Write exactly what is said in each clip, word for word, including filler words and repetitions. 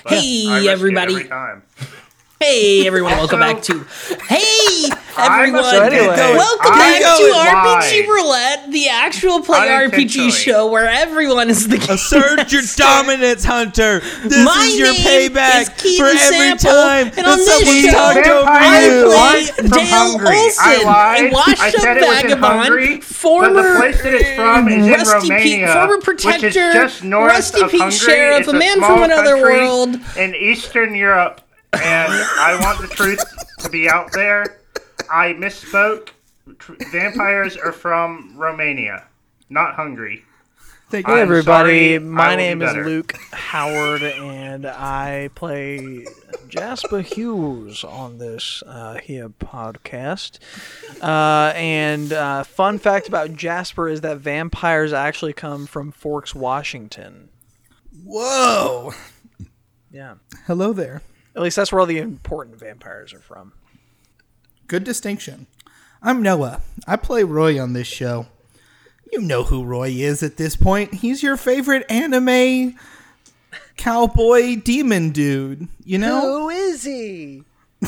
But Hey, I risk everybody. it every time. Hey, everyone, welcome back to... Hey, everyone. So anyway, welcome I back go to R P G live. Roulette, the actual play R P G Unintentionally. show where everyone is the Assert your dominance, Hunter. This My is your name payback is Keaton for every Sample, time and that on this someone show, talked over I you. play I'm from Dale Hungary. Olsen, I lied. a washed-up I said it was in vagabond, Hungary, former but the place that it's from is in Rusty Pete, Romania, former which is protector, just north Rusty of Pete Hungary. sheriff, It's a man small from another country world. in Eastern Europe, and I want the truth to be out there. I misspoke. Tr- Vampires are from Romania, not Hungary. Thank I'm you. Hey everybody, sorry, I my will do name is better. Luke Howard and I play Jasper Hughes on this uh, here podcast. Uh, and uh, fun fact about Jasper is that vampires actually come from Forks, Washington. Whoa. Yeah. Hello there. At least that's where all the important vampires are from. Good distinction. I'm Noah. I play Roy on this show. You know who Roy is at this point. He's your favorite anime cowboy demon dude, you know? Who is he?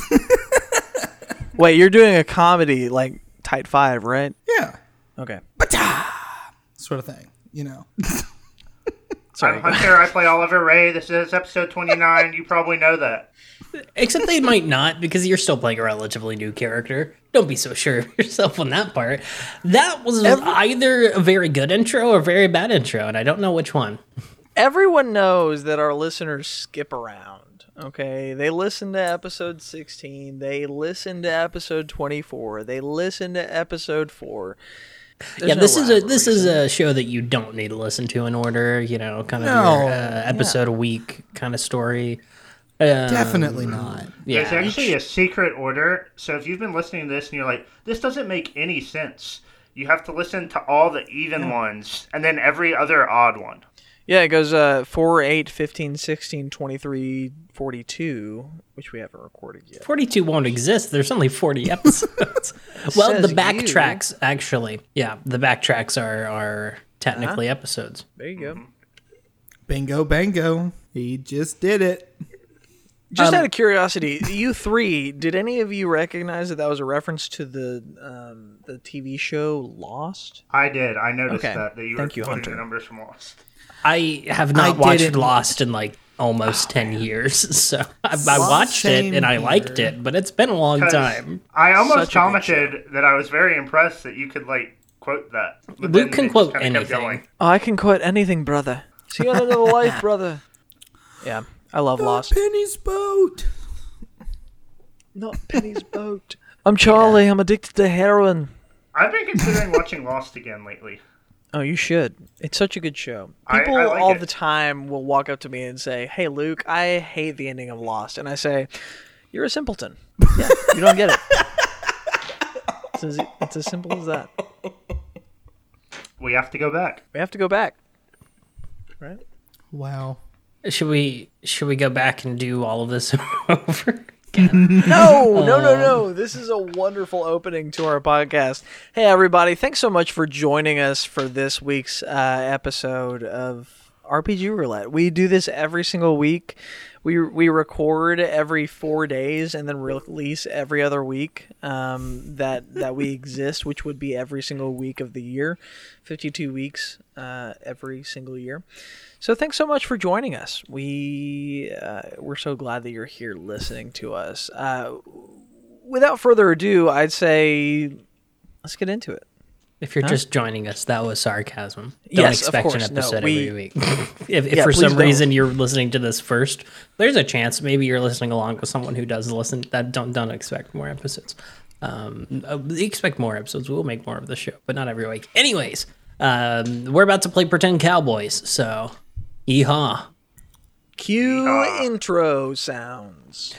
Wait, you're doing a comedy like Tight Five, right? Yeah. Okay. Sort of thing, you know. Sorry. I'm Hunter. I play Oliver Ray. This is episode twenty-nine. You probably know that. Except they might not, because you're still playing a relatively new character. Don't be so sure of yourself on that part. That was Every- either a very good intro or a very bad intro, and I don't know which one. Everyone knows that our listeners skip around, okay? They listen to episode sixteen, they listen to episode twenty-four, they listen to episode four. There's yeah, no this is a rhyme or this is reason. a show that you don't need to listen to in order, you know, kind of No, your, uh, episode a week kind of story. Um, Definitely not. Yeah, There's actually a secret order. So if you've been listening to this and you're like, this doesn't make any sense, you have to listen to all the even ones and then every other odd one. Yeah, it goes uh, four, eight, fifteen, sixteen, twenty-three, forty-two, which we haven't recorded yet. forty-two won't exist. There's only forty episodes. Well, Says the you. backtracks, actually. Yeah, the backtracks are, are technically episodes. There you go. Bingo, bango. He just did it. Just Um, out of curiosity, you three, did any of you recognize that that was a reference to the um, the T V show Lost? I did. I noticed Okay. that, that you Thank were you, quoting Hunter. the numbers from Lost. I have I not watched didn't- Lost in like almost ten years, so I, I Well, watched it same and I liked here. it, but it's been a long 'Cause time. I almost Such a good commented that I was very impressed that you could, like, quote that. But Luke then can it just quote kinda kept anything. going. Oh, I can quote anything, brother. See you in another life, brother. Yeah, I love Lost. Penny's boat. Not Penny's boat. I'm Charlie. I'm addicted to heroin. I've been considering watching Lost again lately. Oh, you should. It's such a good show. I- People I like all it. the time will walk up to me and say, "Hey, Luke, I hate the ending of Lost," and I say, "You're a simpleton. Yeah, you don't get it. It's as, it's as simple as that. We have to go back. We have to go back, right?" Wow. Should we should we go back and do all of this over? No, no, no, no. This is a wonderful opening to our podcast. Hey, everybody. Thanks so much for joining us for this week's uh, episode of R P G Roulette. We do this every single week. We we record every four days and then release every other week um, that, that we exist, which would be every single week of the year. fifty-two weeks uh, every single year. So thanks so much for joining us. We uh, we're so glad that you're here listening to us. Uh, without further ado, I'd say let's get into it. If you're Huh? just joining us, that was sarcasm. Don't Yes, of expect course. an No, episode we- every week. if if Yeah, for please some don't. reason you're listening to this first, there's a chance maybe you're listening along with someone who does listen. That don't don't expect more episodes. Um, uh, expect more episodes. We'll make more of the show, but not every week. Anyways, um, we're about to play Pretend Cowboys, so yeehaw. Cue Yeehaw. intro sounds.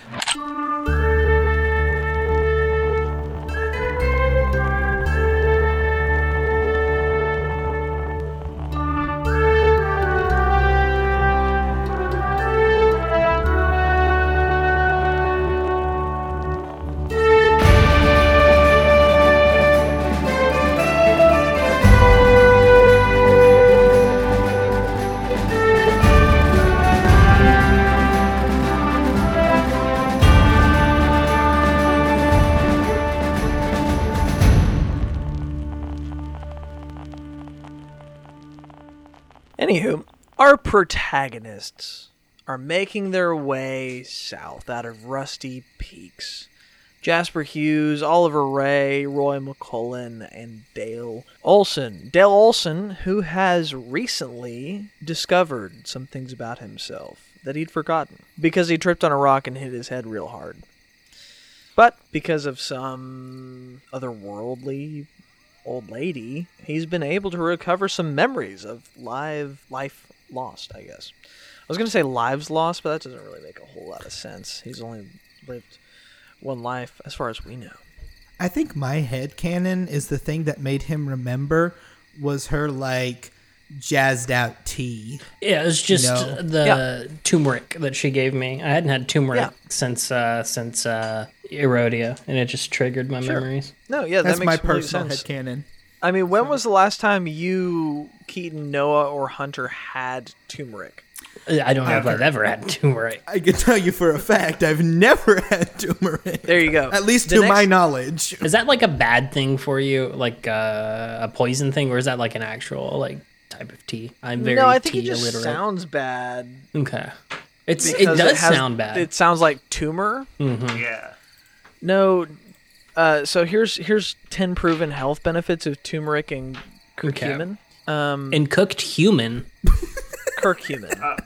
Our protagonists are making their way south out of Rusty Peaks. Jasper Hughes, Oliver Ray, Roy McCullen, and Dale Olson. Dale Olson, who has recently discovered some things about himself that he'd forgotten because he tripped on a rock and hit his head real hard. But because of some otherworldly old lady, he's been able to recover some memories of live life lost, I guess. I was going to say lives lost, but that doesn't really make a whole lot of sense. He's only lived one life, as far as we know. I think my headcanon is the thing that made him remember was her, like, jazzed out tea. Yeah, it was just No. the Yeah. turmeric that she gave me. I hadn't had turmeric Yeah. since uh, since uh, Erodia, and it just triggered my Sure. memories. No, yeah, That's that my makes complete personal sense. headcanon. I mean, when was the last time you, Keaton, Noah, or Hunter had turmeric? I don't know if Ever. I've ever had turmeric. I can tell you for a fact I've never had turmeric. There you go. At least The to next- my knowledge. Is that like a bad thing for you, like uh, a poison thing, or is that like an actual like type of tea? I'm very no, I think tea it just illiterate. sounds bad. Okay, it's it because does has- sound bad. It sounds like tumor. Yeah. No, uh, so here's here's ten proven health benefits of turmeric and curcumin. Um, And cooked human. curcumin.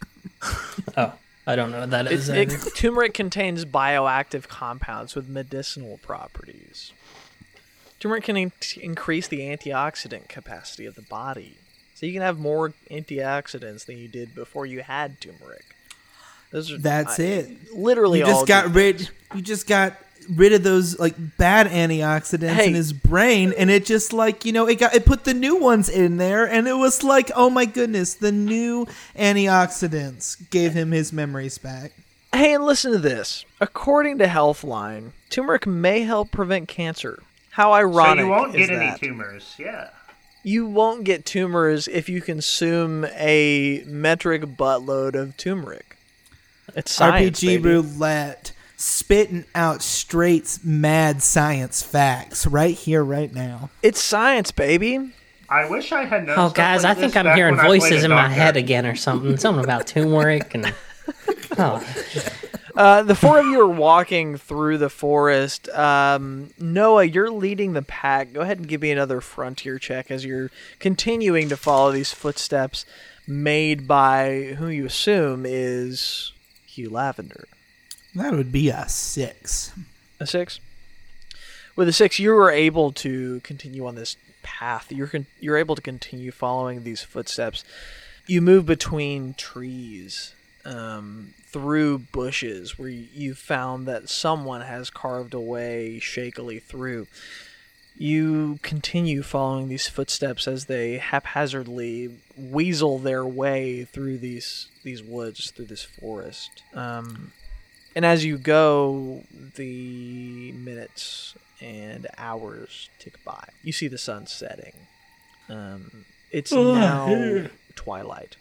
Oh, I don't know what that It, is. it, turmeric contains bioactive compounds with medicinal properties. Turmeric can in- increase the antioxidant capacity of the body, so you can have more antioxidants than you did before you had turmeric. Those are, That's I- it. Literally, You all just got good rid. things. You just got rid of those like bad antioxidants Hey. in his brain, and it just like you know it got it put the new ones in there, and it was like oh my goodness, the new antioxidants gave him his memories back. Hey, and listen to this. According to Healthline, turmeric may help prevent cancer. How So ironic you won't is get any that? tumors. Yeah. You won't get tumors if you consume a metric buttload of turmeric. It's science, R P G baby. roulette, spitting out straight mad science facts right here, right now. It's science, baby. I wish I had known. Oh, stuff guys, like I think this I'm back hearing when I played voices a in my doctor. head again or something. Something about turmeric and. Oh, Uh, the four of you are walking through the forest. Um, Noah, you're leading the pack. Go ahead and give me another frontier check as you're continuing to follow these footsteps made by who you assume is Hugh Lavender. That would be a six. A six? With a six, you are able to continue on this path. You're con- you're able to continue following these footsteps. You move between trees, um, through bushes where you, you found that someone has carved away shakily through. You continue following these footsteps as they haphazardly weasel their way through these these woods, through this forest. Um, and as you go, the minutes and hours tick by. You see the sun setting. Um, it's now twilight.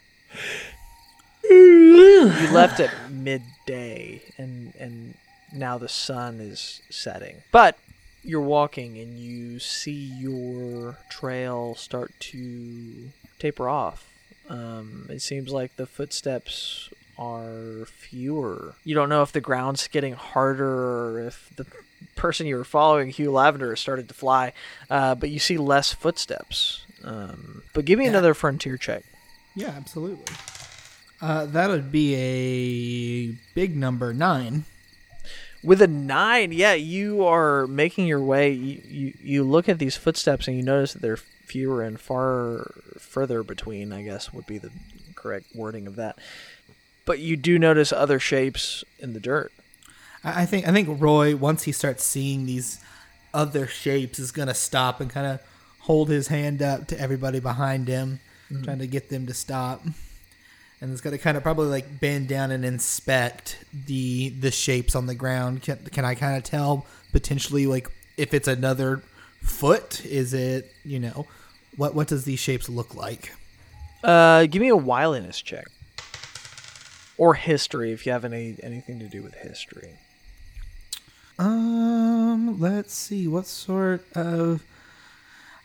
You left at midday, and and now the sun is setting. But you're walking, and you see your trail start to taper off. Um, it seems like the footsteps are fewer. You don't know if the ground's getting harder or if the person you were following, Hugh Lavender, has started to fly. Uh, but you see less footsteps. Um, but give me Yeah. another frontier check. Yeah, absolutely. Uh, that would be a big number, nine. With a nine, yeah, you are making your way. You, you, you look at these footsteps and you notice that they're fewer and far further between, I guess would be the correct wording of that. But you do notice other shapes in the dirt. I I think I think Roy, once he starts seeing these other shapes, is gonna stop and kind of hold his hand up to everybody behind him, trying to get them to stop. And it's gonna kind of probably like bend down and inspect the the shapes on the ground. Can can I kind of tell potentially like if it's another foot? Is it you know what what does these shapes look like? Uh, give me a wiliness check. Or history, if you have any anything to do with history. Um, let's see what sort of.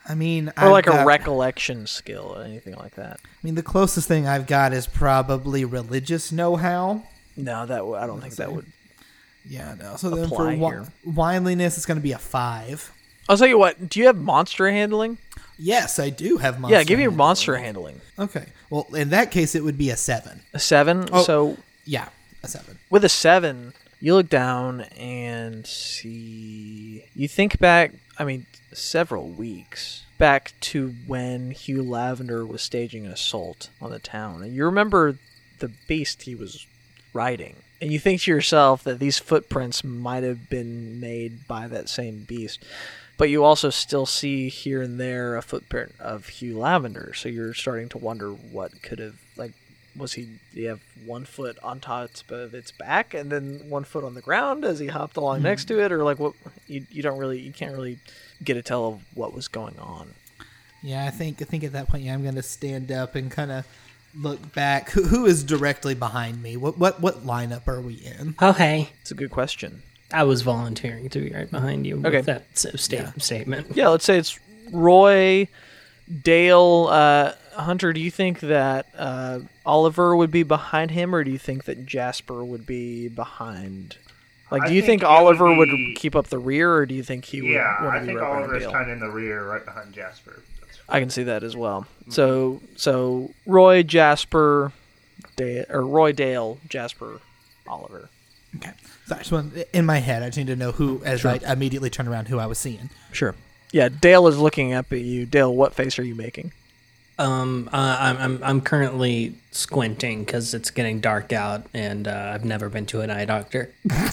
I mean, Or I've like got- a recollection skill or anything like that. I mean, the closest thing I've got is probably religious know-how. No, that w- I don't think that would. Yeah, no. So then for Apply wi- here. wineliness, it's going to be a five. I'll tell you what. Do you have monster handling? Yes, I do have monster. yeah, give me your handling. monster handling. Okay. Well, in that case, it would be a seven. A seven. Oh. So Yeah, a seven. with a seven, you look down and see. You think back. I mean, several weeks back to when Hugh Lavender was staging an assault on the town, and you remember the beast he was riding. And you think to yourself that these footprints might have been made by that same beast. But you also still see here and there a footprint of Hugh Lavender. So you're starting to wonder what could have, like, was he, do you have one foot on top of its back and then one foot on the ground as he hopped along next to it? Or, like, what, you, you don't really, you can't really get a tell of what was going on. Yeah, I think I think at that point, yeah, I'm going to stand up and kind of look back. Who, who is directly behind me? What what what lineup are we in? Oh, hey. It's a good question. I was volunteering to be right behind you Okay. with that s- sta- statement. Yeah, let's say it's Roy, Dale, uh, Hunter. Do you think that uh, Oliver would be behind him, or do you think that Jasper would be behind? Like, I do you think think, it would Oliver would, be- keep up the rear, or do you think he would Yeah, want I to be think right behind Oliver's Dale? kind of in the rear, right behind Jasper. That's I can see that as well. So, so Roy, Jasper, Dale, or Roy, Dale, Jasper, Oliver. Okay. So I just want, in my head, I just need to know who, as I immediately turn around, who I was seeing. Sure. Yeah, Dale is looking up at you. Dale, what face are you making? Um, uh, I'm, I'm I'm currently squinting because it's getting dark out, and uh, I've never been to an eye doctor.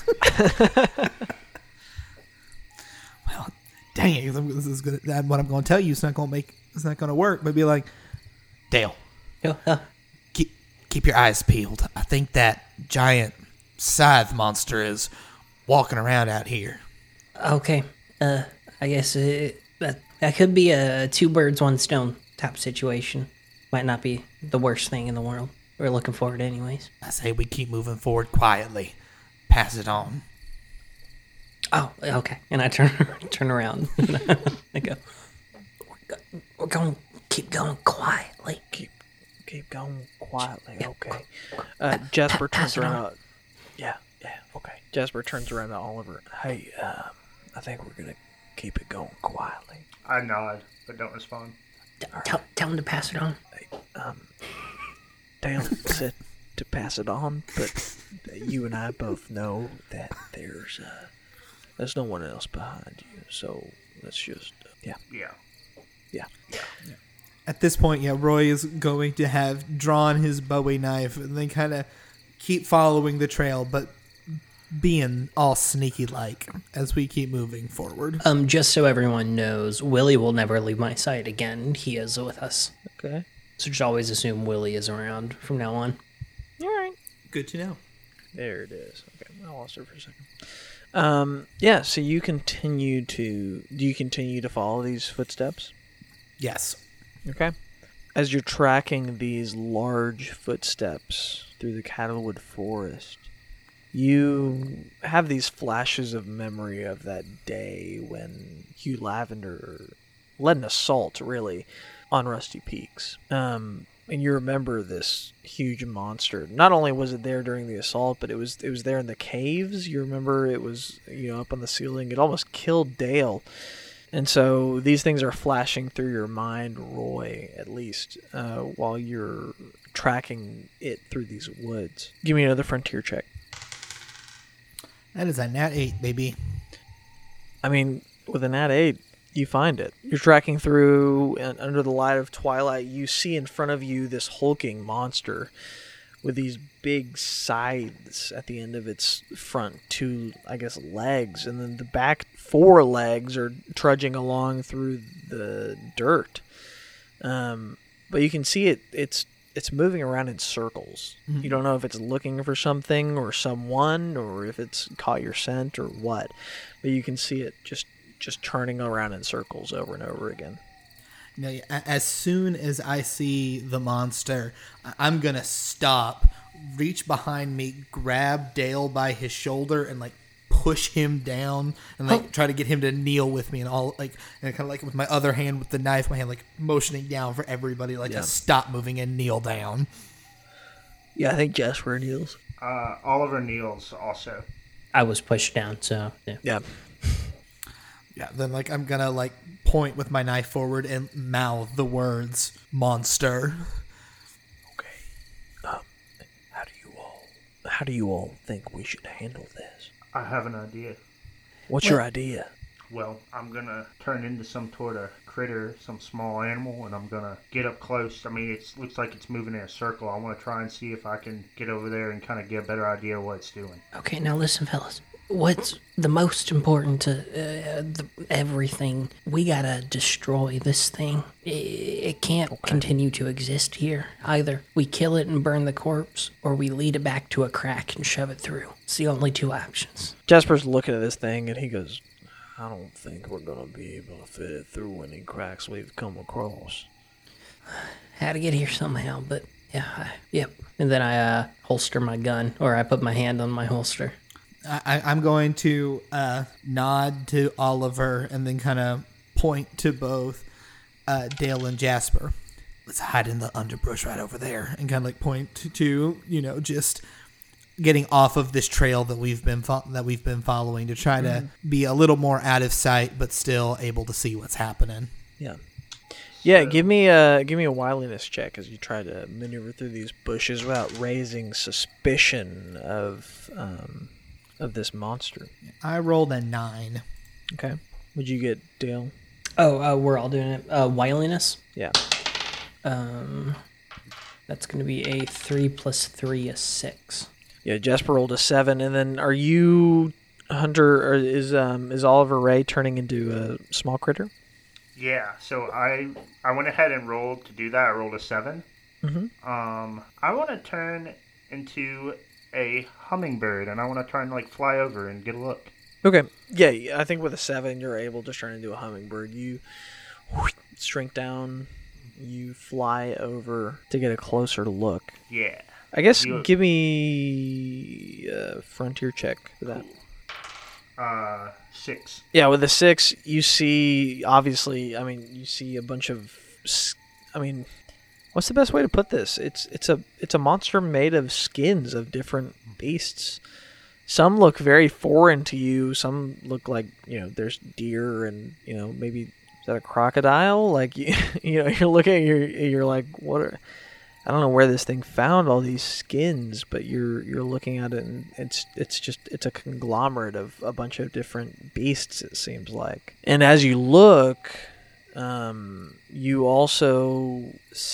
Well, dang it! This is good. That what I'm going to tell you. It's not going to make. It's not going to work. But be like, Dale, Oh, uh, keep keep your eyes peeled. I think that giant scythe monster is walking around out here. okay. Uh, I guess it, that that could be a two birds one stone type situation. Might not be the worst thing in the world. We're looking forward, anyways. I say we keep moving forward quietly. Pass it on. Oh, okay. And I turn turn around. And I go. We're, go- we're going. Keep going quietly. Keep keep going quietly, okay. Uh, Jasper pass turns it on. around. Yeah, yeah, okay. Jasper turns around to Oliver. Hey, um, I think we're gonna keep it going quietly. I nod, but don't respond. T- Tell, tell him to pass it on. Dale said to pass it on, but you and I both know that there's uh, there's no one else behind you. So let's just uh, yeah, Yeah. yeah. At this point, yeah, Roy is going to have drawn his Bowie knife and then kind of keep following the trail, but being all sneaky like as we keep moving forward. Um, just so everyone knows, Willie will never leave my sight again. He is with us. Okay. So just always assume Willie is around from now on. All right. Good to know. There it is. Okay, I lost it for a second. Um, yeah. So you continue to do you continue to follow these footsteps? Yes. Okay. As you're tracking these large footsteps through the Cattlewood Forest, you have these flashes of memory of that day when Hugh Lavender led an assault, really, on Rusty Peaks. Um, and you remember this huge monster. Not only was it there during the assault, but it was it was there in the caves. You remember it was, you know, up on the ceiling. It almost killed Dale. And so these things are flashing through your mind, Roy, at least, uh, while you're tracking it through these woods. Give me another frontier check. That is a nat eight, baby. I mean, with a nat eight, you find it. You're tracking through, and under the light of twilight, you see in front of you this hulking monster with these big scythes at the end of its front two, I guess, legs, and then the back four legs are trudging along through the dirt. Um, but you can see it. It's it's moving around in circles. You don't know if it's looking for something or someone, or if it's caught your scent or what. But you can see it just just turning around in circles over and over again. You know, a- as soon as I see the monster, I- I'm going to stop, reach behind me, grab Dale by his shoulder, and like push him down and like try to get him to kneel with me and all like and kind of like with my other hand with the knife, my hand like motioning down for everybody like Yeah. to stop moving and kneel down. Yeah, I think Jasper kneels. Uh, Oliver kneels also. I was pushed down, so yeah. Yeah. Yeah, then like I'm gonna like point with my knife forward and mouth the words monster. Okay. Um, how do you all how do you all think we should handle this? I have an idea. What's your idea? Well, I'm gonna turn into some sort of critter, some small animal, and I'm gonna get up close. I mean, it looks like it's moving in a circle. I want to try and see if I can get over there and kind of get a better idea of what it's doing. Okay, now listen, fellas. What's the most important to uh, the, everything? We gotta destroy this thing. It, it can't continue to exist here. Either we kill it and burn the corpse, or we lead it back to a crack and shove it through. It's the only two options. Jasper's looking at this thing and he goes, I don't think we're gonna be able to fit it through any cracks we've come across. Had to get here somehow, but yeah, I, yep. And then I uh, holster my gun, or I put my hand on my holster. I, I'm going to uh, nod to Oliver and then kind of point to both uh, Dale and Jasper. Let's hide in the underbrush right over there and kind of like point to, to you know, just getting off of this trail that we've been fo- that we've been following to try to be a little more out of sight, but still able to see what's happening. Yeah. Yeah, give me a give me a wiliness check as you try to maneuver through these bushes without raising suspicion of um, of this monster. I rolled a nine. Okay. Would you get, Dale? Oh, uh, we're all doing it. Uh, wiliness. Yeah. Um, that's going to be a three plus three, a six. Yeah, Jasper rolled a seven, and then are you Hunter? Or is um is Oliver Ray turning into a small critter? Yeah, so I I went ahead and rolled to do that. I rolled a seven. Mm-hmm. Um, I want to turn into a hummingbird, and I want to try and like fly over and get a look. Okay. Yeah, I think with a seven, you're able to turn into a hummingbird. You shrink down, you fly over to get a closer look. Yeah. I guess You- give me a frontier check for that. Uh, six. Yeah, with a six, you see, obviously, I mean, you see a bunch of, s- I mean, what's the best way to put this? It's it's a it's a monster made of skins of different beasts. Some look very foreign to you. Some look like, you know, there's deer and, you know, maybe is that a crocodile? Like, you, you know, you're looking at you're you're like, what are, I don't know where this thing found all these skins, but you're you're looking at it and it's it's just it's a conglomerate of a bunch of different beasts, it seems like. And as you look, um, you also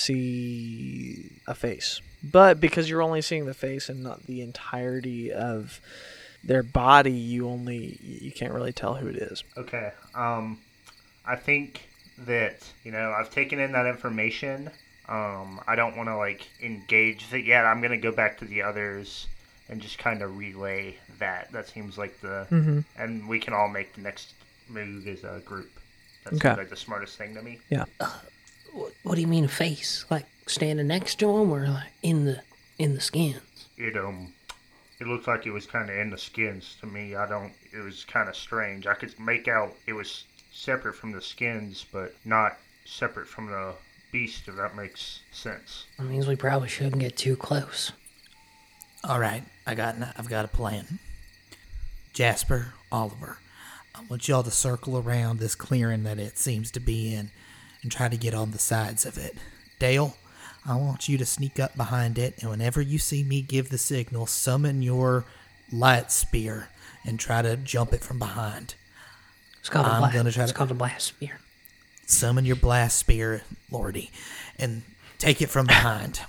see a face. But because you're only seeing the face and not the entirety of their body, you only you can't really tell who it is. Okay. Um, I think that, you know, I've taken in that information. Um, I don't want to, like, engage it yet. I'm going to go back to the others and just kind of relay that. That seems like the... Mm-hmm. And we can all make the next move as a group. That Okay. seems like the smartest thing to me. Yeah. What, what do you mean a face? Like standing next to him, or like in the in the skins? It, um... It looked like it was kind of in the skins to me. I don't... It was kind of strange. I could make out it was separate from the skins, but not separate from the beast, if that makes sense. That means we probably shouldn't get too close. All right, I got I've got a plan. Jasper, Oliver, I want y'all to circle around this clearing that it seems to be in and try to get on the sides of it. Dale, I want you to sneak up behind it, and whenever you see me give the signal, summon your light spear and try to jump it from behind. It's called a I'm blast. gonna try It's to- called a blast spear. Summon your blast spear, Lordy, and take it from behind.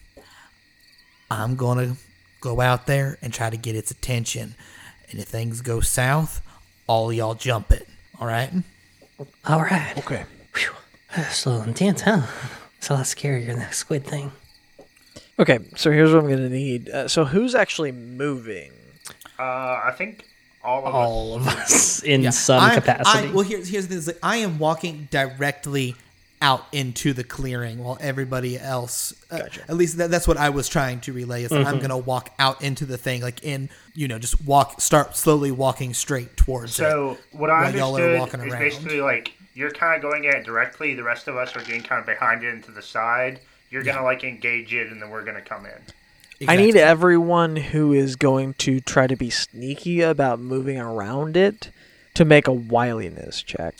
I'm going to go out there and try to get its attention. And if things go south, all y'all jump it. All right? All right. Okay. Whew. That's a little intense, huh? It's a lot scarier than that squid thing. Okay, so here's what I'm going to need. Uh, so who's actually moving? Uh, I think all of All us. of us in Yeah. some I- capacity. I, well, here's, here's the thing. is, like, I am walking directly out into the clearing while everybody else, uh, Gotcha. at least that, that's what I was trying to relay, is that I'm going to walk out into the thing, like in, you know, just walk, start slowly walking straight towards it. So what I while y'all are understood walking is around. basically like you're kind of going at it directly. The rest of us are getting kind of behind it and to the side. You're gonna like engage it, and then we're gonna come in. Exactly. I need everyone who is going to try to be sneaky about moving around it to make a wiliness check.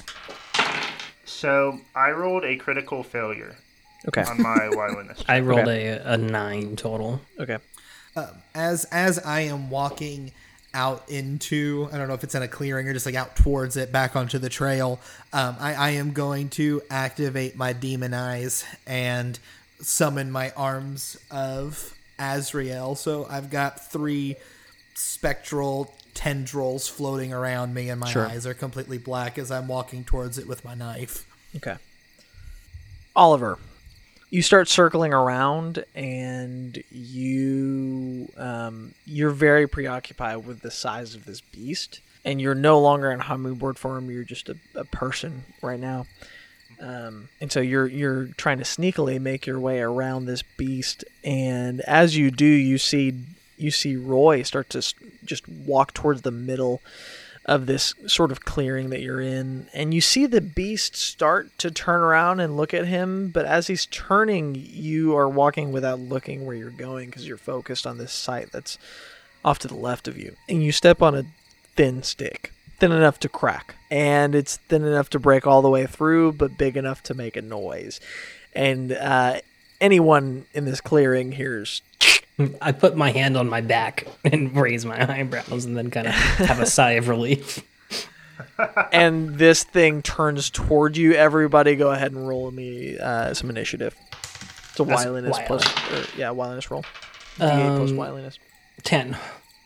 So I rolled a critical failure Okay. on my wiliness. I rolled Okay. a, a nine total. Okay. as as I am walking out into, I don't know if it's in a clearing or just like out towards it, back onto the trail, um, I, I am going to activate my demon eyes and summon my arms of Azrael. So I've got three spectral tendrils floating around me, and my Sure. eyes are completely black as I'm walking towards it with my knife. Okay. Oliver, you start circling around, and you um, you're very preoccupied with the size of this beast, and you're no longer in hummingbird form. You're just a, a person right now, um, and so you're you're trying to sneakily make your way around this beast. And as you do, you see you see Roy start to s- just walk towards the middle of this sort of clearing that you're in, and you see the beast start to turn around and look at him, but as he's turning, you are walking without looking where you're going because you're focused on this site that's off to the left of you. And you step on a thin stick, thin enough to crack, and it's thin enough to break all the way through, but big enough to make a noise. And uh, anyone in this clearing hears I put my hand on my back and raise my eyebrows and then kind of have a sigh of relief. and this thing turns toward you. Everybody go ahead and roll me uh, some initiative. It's a That's wiliness wild. plus, or, yeah, wiliness roll. D eight plus Um, wiliness. ten.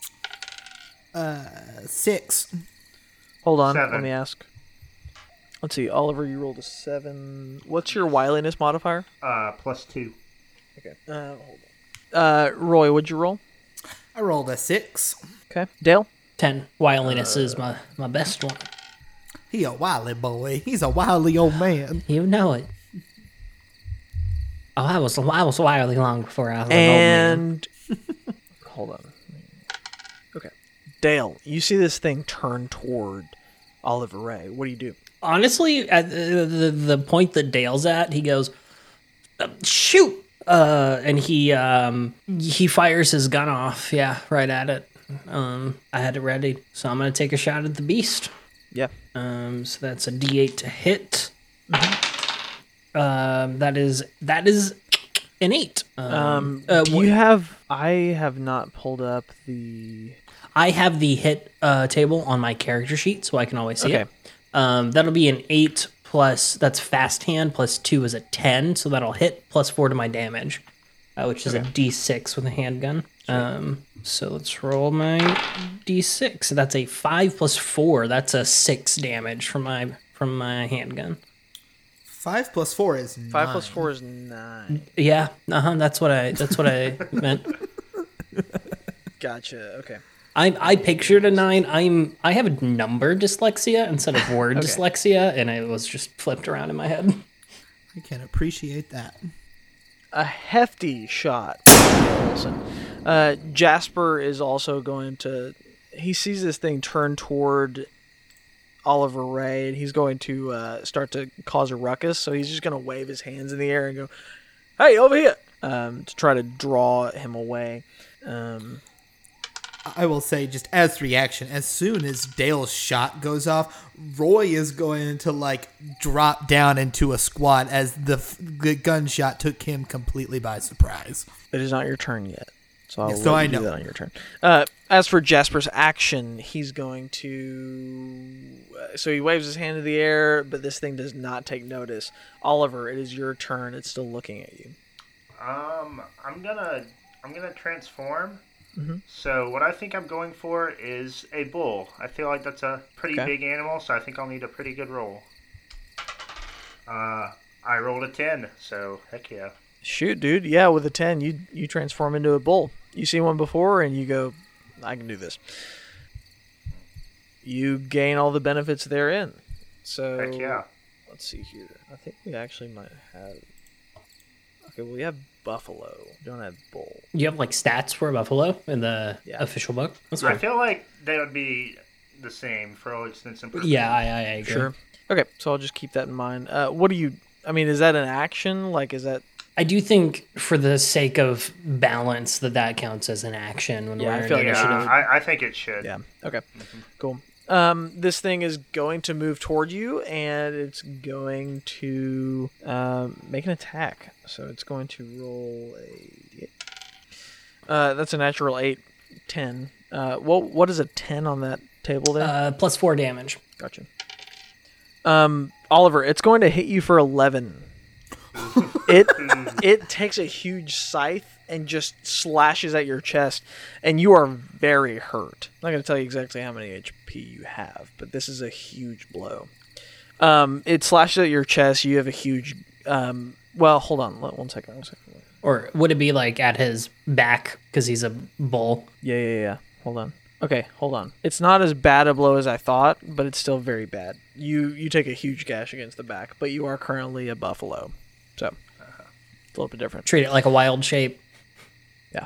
Six. Hold on, let seven. me ask. Let's see, Oliver, you rolled a seven. What's your wiliness modifier? Uh, plus two. Okay. Uh, hold on. Uh, Roy, what'd you roll? I rolled a six. Okay. Dale? ten. Wiliness is my, my best one. He a wily boy. He's a wily old man. You know it. Oh, I was I was wildly long before I was an old man. And hold on. Okay. Dale, you see this thing turn toward Oliver Ray. What do you do? Honestly, at the, the the point that Dale's at, he goes, "Uh, "Shoot!" Uh, and he um he fires his gun off. Yeah, right at it. Um, I had it ready, so I'm gonna take a shot at the beast. Yeah. Um, so that's a D eight to hit. Um, that is that is an eight. Um, Um, uh, do wh- you have? I have not pulled up the. I have the hit uh, table on my character sheet, so I can always see Okay. it. Um, that'll be an eight plus. That's fast hand plus two is a ten, so that'll hit plus four to my damage, uh, which is a D six with a handgun. Um, so let's roll my D six. So that's a five plus four. That's a six damage from my from my handgun. Five plus four is nine. Five plus four is nine. Yeah, uh huh. That's what I. That's what I meant. Gotcha. Okay. I I pictured a nine. I'm I have a number dyslexia instead of word Okay. dyslexia, and it was just flipped around in my head. I can appreciate that. A hefty shot, Wilson. Uh, Jasper is also going to. He sees this thing turn toward Oliver Ray, and he's going to uh, start to cause a ruckus. So he's just going to wave his hands in the air and go, "Hey, over here!" Um, to try to draw him away. Um, I will say, just as reaction, as soon as Dale's shot goes off, Roy is going to like drop down into a squat as the, f- the gunshot took him completely by surprise. It is not your turn yet, so I'll Yeah, let so I you do know. that on your turn. Uh, as for Jasper's action, he's going to. Uh, so he waves his hand in the air, but this thing does not take notice. Oliver, it is your turn. It's still looking at you. Um, I'm gonna I'm gonna transform. Mm-hmm. So what I think I'm going for is a bull. I feel like that's a pretty Okay. big animal, so I think I'll need a pretty good roll. Uh, I rolled a ten, so heck yeah. Shoot, dude. Yeah, with a ten, you you transform into a bull. You see one before, and you go, "I can do this." You gain all the benefits therein. So Heck yeah. let's see here. I think we actually might have. Okay, well, we have buffalo. We don't have bull. You have like stats for buffalo in the Yeah. official book. That's I fair. feel like they would be the same for all intents and purposes. Yeah, I, I, I agree. Sure. Okay, so I'll just keep that in mind. Uh, what do you? I mean, is that an action? Like, is that? I do think, for the sake of balance, that that counts as an action when Yeah, I we're feel in like Yeah, it initiative. I, I think it should. Yeah. Okay. Cool. Um, this thing is going to move toward you, and it's going to um, make an attack. So it's going to roll a. Uh, that's a natural eight, ten. Uh, what what is a ten on that table there? Uh, plus four damage. Gotcha. Um, Oliver, it's going to hit you for eleven. it it takes a huge scythe and just slashes at your chest, and you are very hurt. I'm not going to tell you exactly how many H P you have, but this is a huge blow. Um, it slashes at your chest. You have a huge. Um, well, hold on. One second. One second. Or would it be like at his back because he's a bull? Yeah, yeah, yeah. Hold on. Okay, hold on. It's not as bad a blow as I thought, but it's still very bad. You you take a huge gash against the back, but you are currently a buffalo, so it's a little bit different. Treat it like a wild shape. Yeah.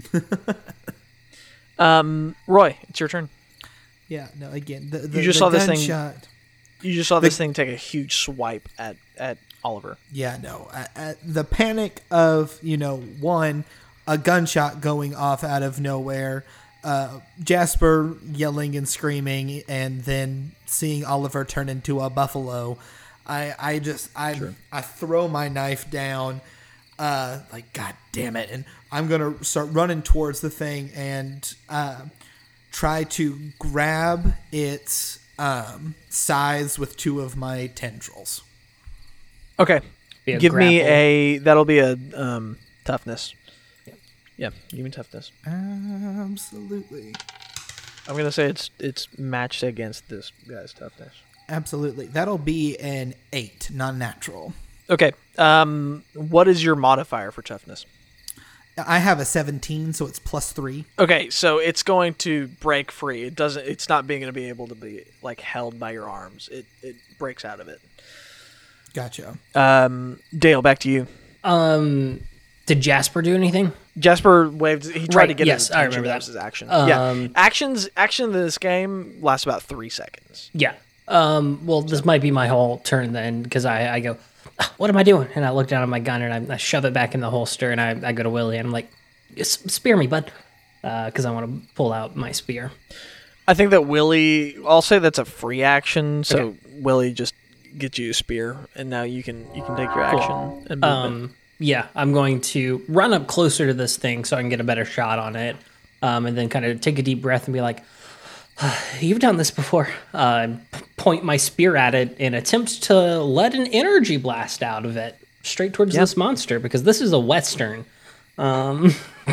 um, Roy, it's your turn. Yeah, no, again, the, the, You just the saw this thing- gunshot- You just saw this thing take a huge swipe at at Oliver. Yeah, no. Uh, uh, the panic of, you know, one, a gunshot going off out of nowhere, uh, Jasper yelling and screaming, and then seeing Oliver turn into a buffalo. I, I just, I, Sure. I throw my knife down, uh, like, God damn it. And I'm going to start running towards the thing and uh, try to grab its um, sides with two of my tendrils. Okay, Be a give me grapple. a that'll be a um toughness. Yeah, give me toughness. Absolutely. I'm gonna say it's it's matched against this guy's toughness. Absolutely. That'll be an eight, non-natural. Okay. Um, what is your modifier for toughness? I have a seventeen, so it's plus three. Okay, so it's going to break free. It doesn't. It's not being going to be able to be like held by your arms. It it breaks out of it. Gotcha. Um, Dale, back to you. Um, did Jasper do anything? Jasper waved. He tried Right, to get yes, his I attention. remember That that. was his action. Um, yeah, actions. Action in this game lasts about three seconds. Yeah. Um, well, this might be my whole turn then, because I, I go, "Ah, what am I doing? And I look down at my gun and I, I shove it back in the holster, and I, I go to Willie and I'm like, "S- spear me, bud, because I want to pull out my spear. I think that Willie. I'll say that's a free action. So Willie just gets you a spear, and now you can you can take your action and movement. Um, yeah, I'm going to run up closer to this thing so I can get a better shot on it, um, and then kind of take a deep breath and be like, you've done this before. Uh, p- point my spear at it and attempt to let an energy blast out of it straight towards Yep. this monster, because this is a Western. Um,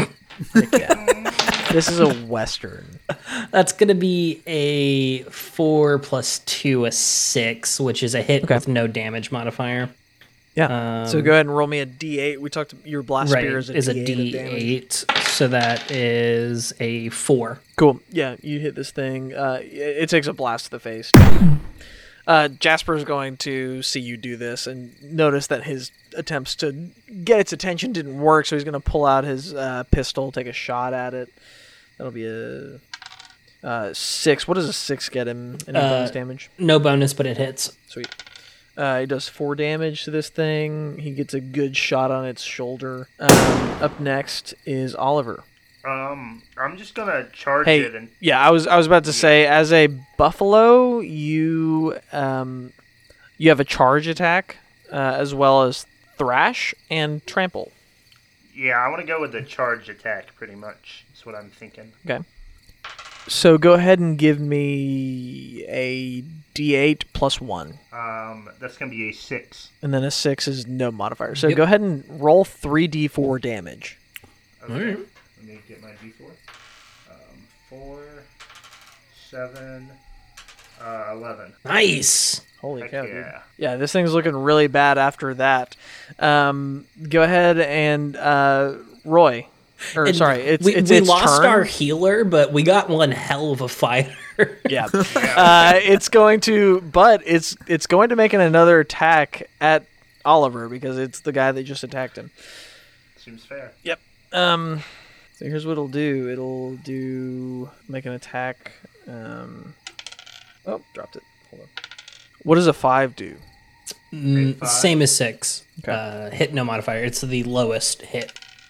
This is a western. that's going to be a four plus two, a six, which is a hit Okay. with no damage modifier. Yeah. so go ahead and roll me a d eight. We talked. Your blast Right, spear is a is a d eight. of D damage. eight, so that is a four. Cool. Yeah, you hit this thing. Uh, it, it takes a blast to the face. Uh, Jasper's going to see you do this and notice that his attempts to get its attention didn't work, so he's going to pull out his uh, pistol, take a shot at it. That'll be a uh, six. What does a six get him? Any Uh, bonus damage? No bonus, but it hits. Sweet. Uh, he does four damage to this thing. He gets a good shot on its shoulder. Um, up next is Oliver. Um, I'm just gonna charge Hey, it and yeah, I was I was about to say, as a buffalo, you um, you have a charge attack uh, as well as thrash and trample. yeah, I want to go with the charge attack. Pretty much, is what I'm thinking. Okay. So go ahead and give me a d eight plus one, Um, that's gonna be a six. and then a six is no modifier. So Yep. go ahead and roll three d four damage. Okay. Let me get my D four. Um, four, seven, uh, eleven. Nice. Holy Heck cow, dude. yeah. Yeah, this thing's looking really bad after that. Um, go ahead and uh, Roy, Or And sorry, it's we, it's we its lost turn. our healer, but we got one hell of a fighter. Yeah, uh, it's going to, but it's it's going to make an another attack at Oliver because it's the guy that just attacked him. Seems fair. Yep. Um. So here's what it'll do. It'll do make an attack. Um. Oh, dropped it. Hold on. What does a five do? Mm, five. same as six. Okay. Uh, hit no modifier. It's the lowest hit.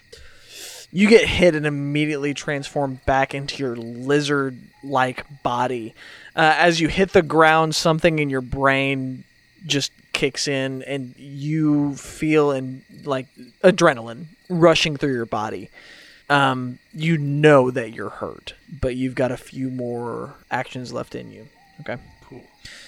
You get hit and immediately transform back into your lizard-like body. Uh, as you hit the ground, something in your brain just kicks in, and you feel in like adrenaline rushing through your body. Um, you know that you're hurt, but you've got a few more actions left in you. Okay. Cool.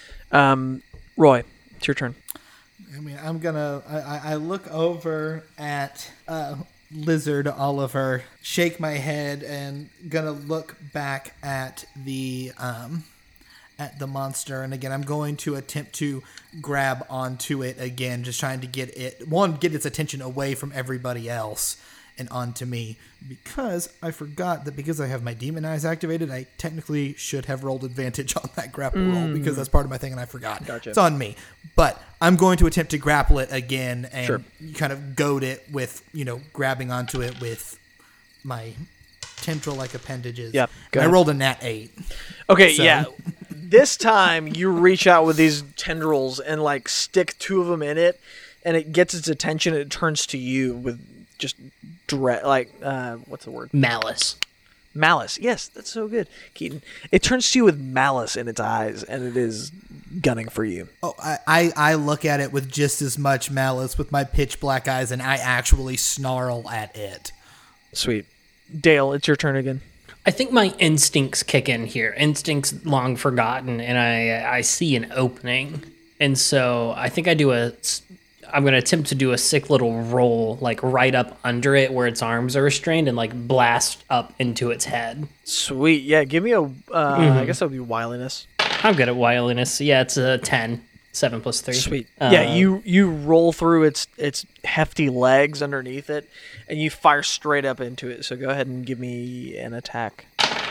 Um, Roy, it's your turn. I mean, I'm gonna. I, I- I look over at uh, Lizard Oliver, shake my head, and gonna look back at the um, at the monster. And again, I'm going to attempt to grab onto it again, just trying to get it one get its attention away from everybody else and onto me, because I forgot that because I have my demon eyes activated, I technically should have rolled advantage on that grapple roll because that's part of my thing and I forgot. Gotcha. It's on me. But I'm going to attempt to grapple it again and Sure. kind of goad it with, you know, grabbing onto it with my tendril-like appendages. Yep, go And I ahead. rolled a nat eight. Okay, So- yeah. This time you reach out with these tendrils and like stick two of them in it, and it gets its attention. And it turns to you with just dread, like uh, what's the word? Malice. Malice. Yes, that's so good, Keaton. It turns to you with malice in its eyes, and it is gunning for you. Oh, I, I, I look at it with just as much malice with my pitch black eyes, and I actually snarl at it. Sweet. Dale, it's your turn again. I think my instincts kick in here. Instincts long forgotten, and I I see an opening, and so I think I do a. I'm gonna attempt to do a sick little roll, like right up under it where its arms are restrained, and like blast up into its head. Sweet. Yeah, give me a. Uh, I guess that would be wiliness. I'm good at wiliness. Yeah, it's a ten. Seven plus three. Sweet. Uh, yeah, you you roll through its its hefty legs underneath it, and you fire straight up into it. So go ahead and give me an attack.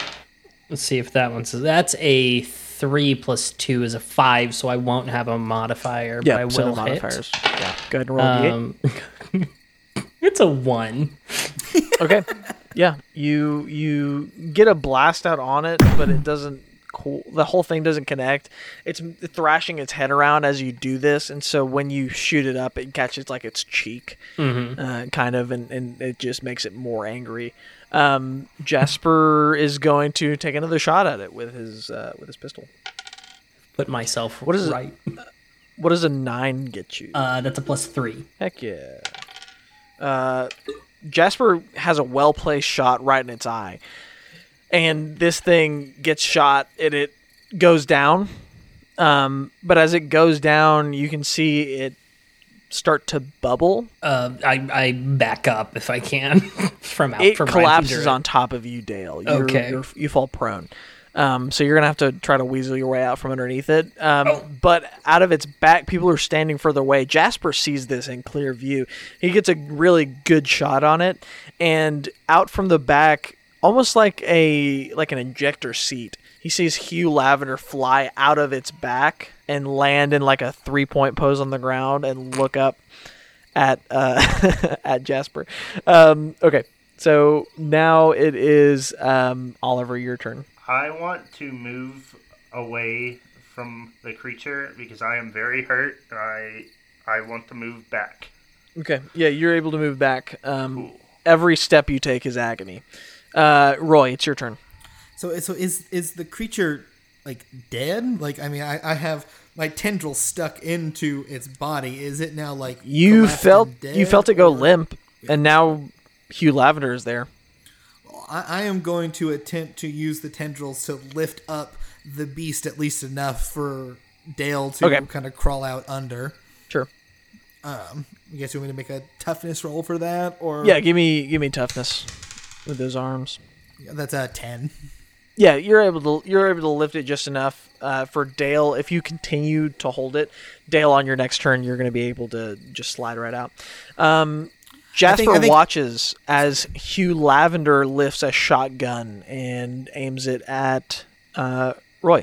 Let's see if that one's. That's a three plus two is a five, so I won't have a modifier. Yeah, but I will so no hit. modifiers. Yeah, go ahead and roll a D eight. Um, it's a one. Okay. Yeah, you you get a blast out on it, but it doesn't. Cool. The whole thing doesn't connect. It's thrashing its head around as you do this, and so when you shoot it up, it catches like its cheek, Mm-hmm. uh, kind of, and, and it just makes it more angry. Um, Jasper is going to take another shot at it with his uh, with his pistol. Put myself What is it? right. What does a nine get you? Uh, that's a plus three. Heck yeah. Uh, Jasper has a well placed shot right in its eye. And this thing gets shot and it goes down. Um, but as it goes down, you can see it start to bubble. Uh, I, I back up if I can from out. It from collapses right on top of you, Dale. You're, Okay. You're, you fall prone. Um, so you're going to have to try to weasel your way out from underneath it. Um, Oh. But out of its back, people are standing further away. Jasper sees this in clear view. He gets a really good shot on it. And out from the back, almost like a like an injector seat, he sees Hugh Lavender fly out of its back and land in like a three-point pose on the ground and look up at uh, at Jasper. Um, okay, so now it is um, Oliver, your turn. I want to move away from the creature because I am very hurt. And I I want to move back. Okay, yeah, you're able to move back. Um, Cool. Every step you take is agony. Uh, Roy, it's your turn. So, so is is the creature like dead? Like, I mean, I, I have my tendril stuck into its body. Is it now like You collapsed felt and dead, you felt it go or- limp, and now Hugh Lavender is there. I, I am going to attempt to use the tendrils to lift up the beast at least enough for Dale to Okay. kind of crawl out under. Sure. Um, I guess you want me to make a toughness roll for that, or Yeah, give me give me toughness with those arms. that's a ten. Yeah, you're able to you're able to lift it just enough uh, for Dale. If you continue to hold it, Dale, on your next turn, you're going to be able to just slide right out. Um, Jasper think- I think- watches as Hugh Lavender lifts a shotgun and aims it at uh, Roy.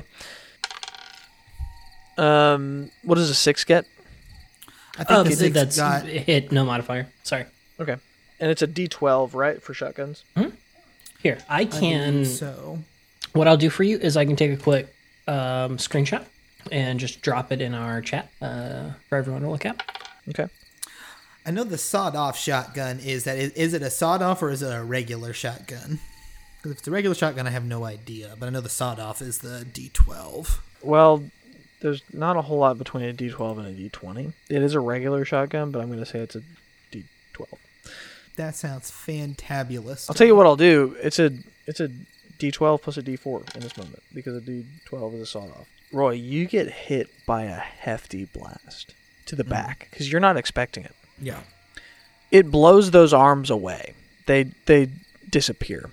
Um, what does a six get? I think Oh, the six that's got. hit, no modifier. Sorry. Okay, and it's a D twelve, right, for shotguns? Here, I I can. believe so. What I'll do for you is I can take a quick um, screenshot and just drop it in our chat uh, for everyone to look at. Okay. I know the sawed-off shotgun is that. Is, is it a sawed-off or is it a regular shotgun? Because if it's a regular shotgun, I have no idea. But I know the sawed-off is the D twelve. Well, there's not a whole lot between a D twelve and a D twenty. It is a regular shotgun, but I'm going to say it's a D twelve. That sounds fantabulous. I'll tell you what I'll do. It's a it's a D twelve plus a D four in this moment because a D twelve is a sawed-off. Roy, you get hit by a hefty blast to the back because you're not expecting it. Yeah. It blows those arms away. They they disappear.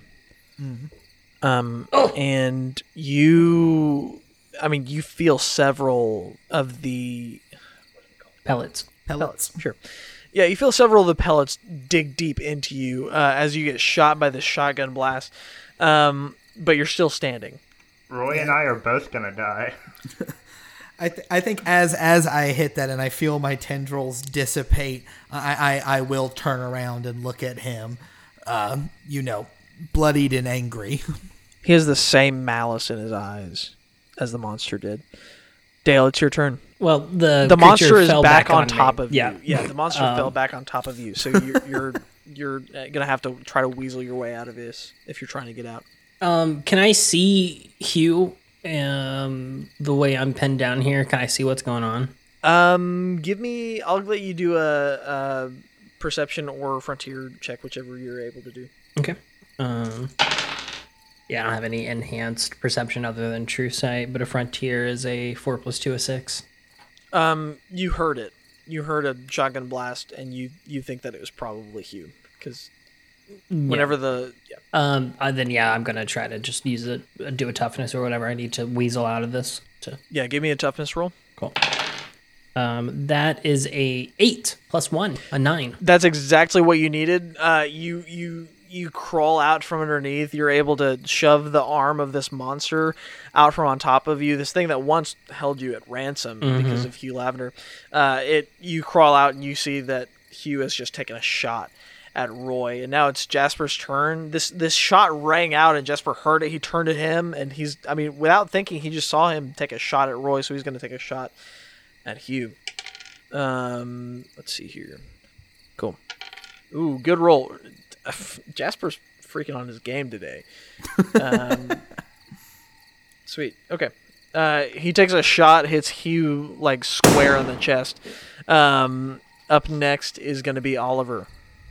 Um, and you, I mean, you feel several of the Pellets. Pellets. Sure. Yeah, you feel several of the pellets dig deep into you uh, as you get shot by this shotgun blast. Um, but you're still standing. Roy and I are both gonna die. I, th- I think as as I hit that and I feel my tendrils dissipate, I, I, I will turn around and look at him, uh, you know, bloodied and angry. He has the same malice in his eyes as the monster did. Dale, it's your turn. Well, the The creature monster is fell back, on me. top of yeah. you. Yeah, the monster Um, fell back on top of you. So you're you're you're gonna have to try to weasel your way out of this if you're trying to get out. Um, can I see Hugh? Um, the way I'm pinned down here, can I see what's going on? Um, give me. I'll let you do a, a perception or frontier check, whichever you're able to do. Okay. Um, yeah, I don't have any enhanced perception other than true sight, but a frontier is a four plus two, a six. Um, you heard it. You heard a shotgun blast, and you you think that it was probably Hugh because whenever the yeah. Um, uh, then yeah, I'm gonna try to just use it, uh, do a toughness or whatever I need to weasel out of this. To yeah, give me a toughness roll. cool. Um, that is a eight plus one, a nine. That's exactly what you needed. Uh, you you you crawl out from underneath. You're able to shove the arm of this monster out from on top of you. This thing that once held you at ransom because of Hugh Lavender. Uh, it you crawl out and you see that Hugh has just taken a shot at Roy, and now it's Jasper's turn. This this shot rang out, and Jasper heard it. He turned at him, and he's I mean, without thinking, he just saw him take a shot at Roy, so he's going to take a shot at Hugh. Um, let's see here. Cool. Ooh, good roll. Jasper's freaking on his game today. Um, sweet. Okay. Uh, he takes a shot, hits Hugh like square on the chest. Um, up next is going to be Oliver.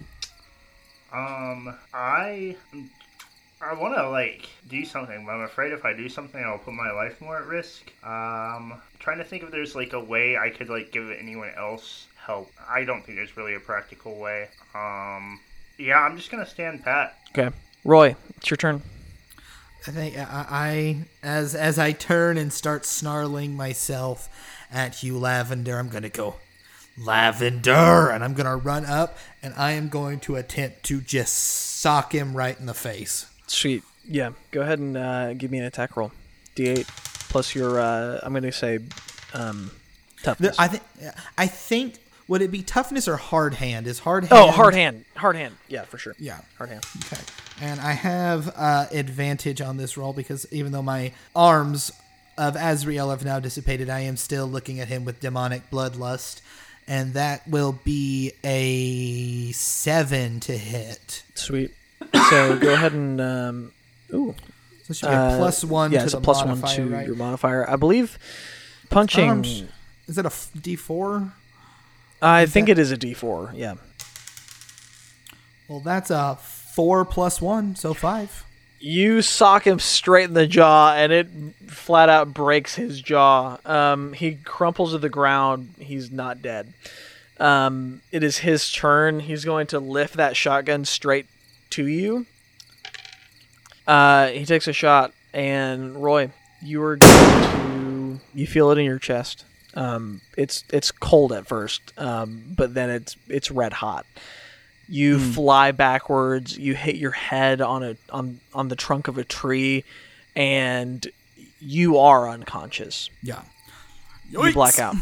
Um, I I want to like do something, but I'm afraid if I do something, I'll put my life more at risk. Um, trying to think if there's like a way I could like give anyone else help. I don't think there's really a practical way. Um, yeah, I'm just gonna stand pat. Okay. Roy, it's your turn. I think I, I as as I turn and start snarling myself at Hugh Lavender, I'm gonna go Lavender, and I'm gonna run up and I am going to attempt to just sock him right in the face. Sweet. Yeah. Go ahead and uh, give me an attack roll. D eight plus your. Uh, I'm going to say um, toughness. I think I think would it be toughness or hard hand? Is hard hand? oh, hard hand. Hard hand. Yeah, for sure. Yeah. Hard hand. Okay. And I have uh, advantage on this roll because even though my arms of Azrael have now dissipated, I am still looking at him with demonic bloodlust. And that will be a seven to hit. Sweet. So go ahead and um, ooh, So it should be a uh, plus one yeah, to it's the a plus modifier, one to right? your modifier. I believe punching. Arms- Is that a f- D four? I think that- it is a D four. Yeah. Well, that's a four plus one, so five. You sock him straight in the jaw, and it flat out breaks his jaw. Um, he crumples to the ground. He's not dead. Um, it is his turn. He's going to lift that shotgun straight to you. Uh, he takes a shot, and Roy, you are going to you feel it in your chest. Um, it's it's cold at first, um, but then it's it's red hot. You fly backwards. You hit your head on a on on the trunk of a tree, and you are unconscious. Yeah. You black out.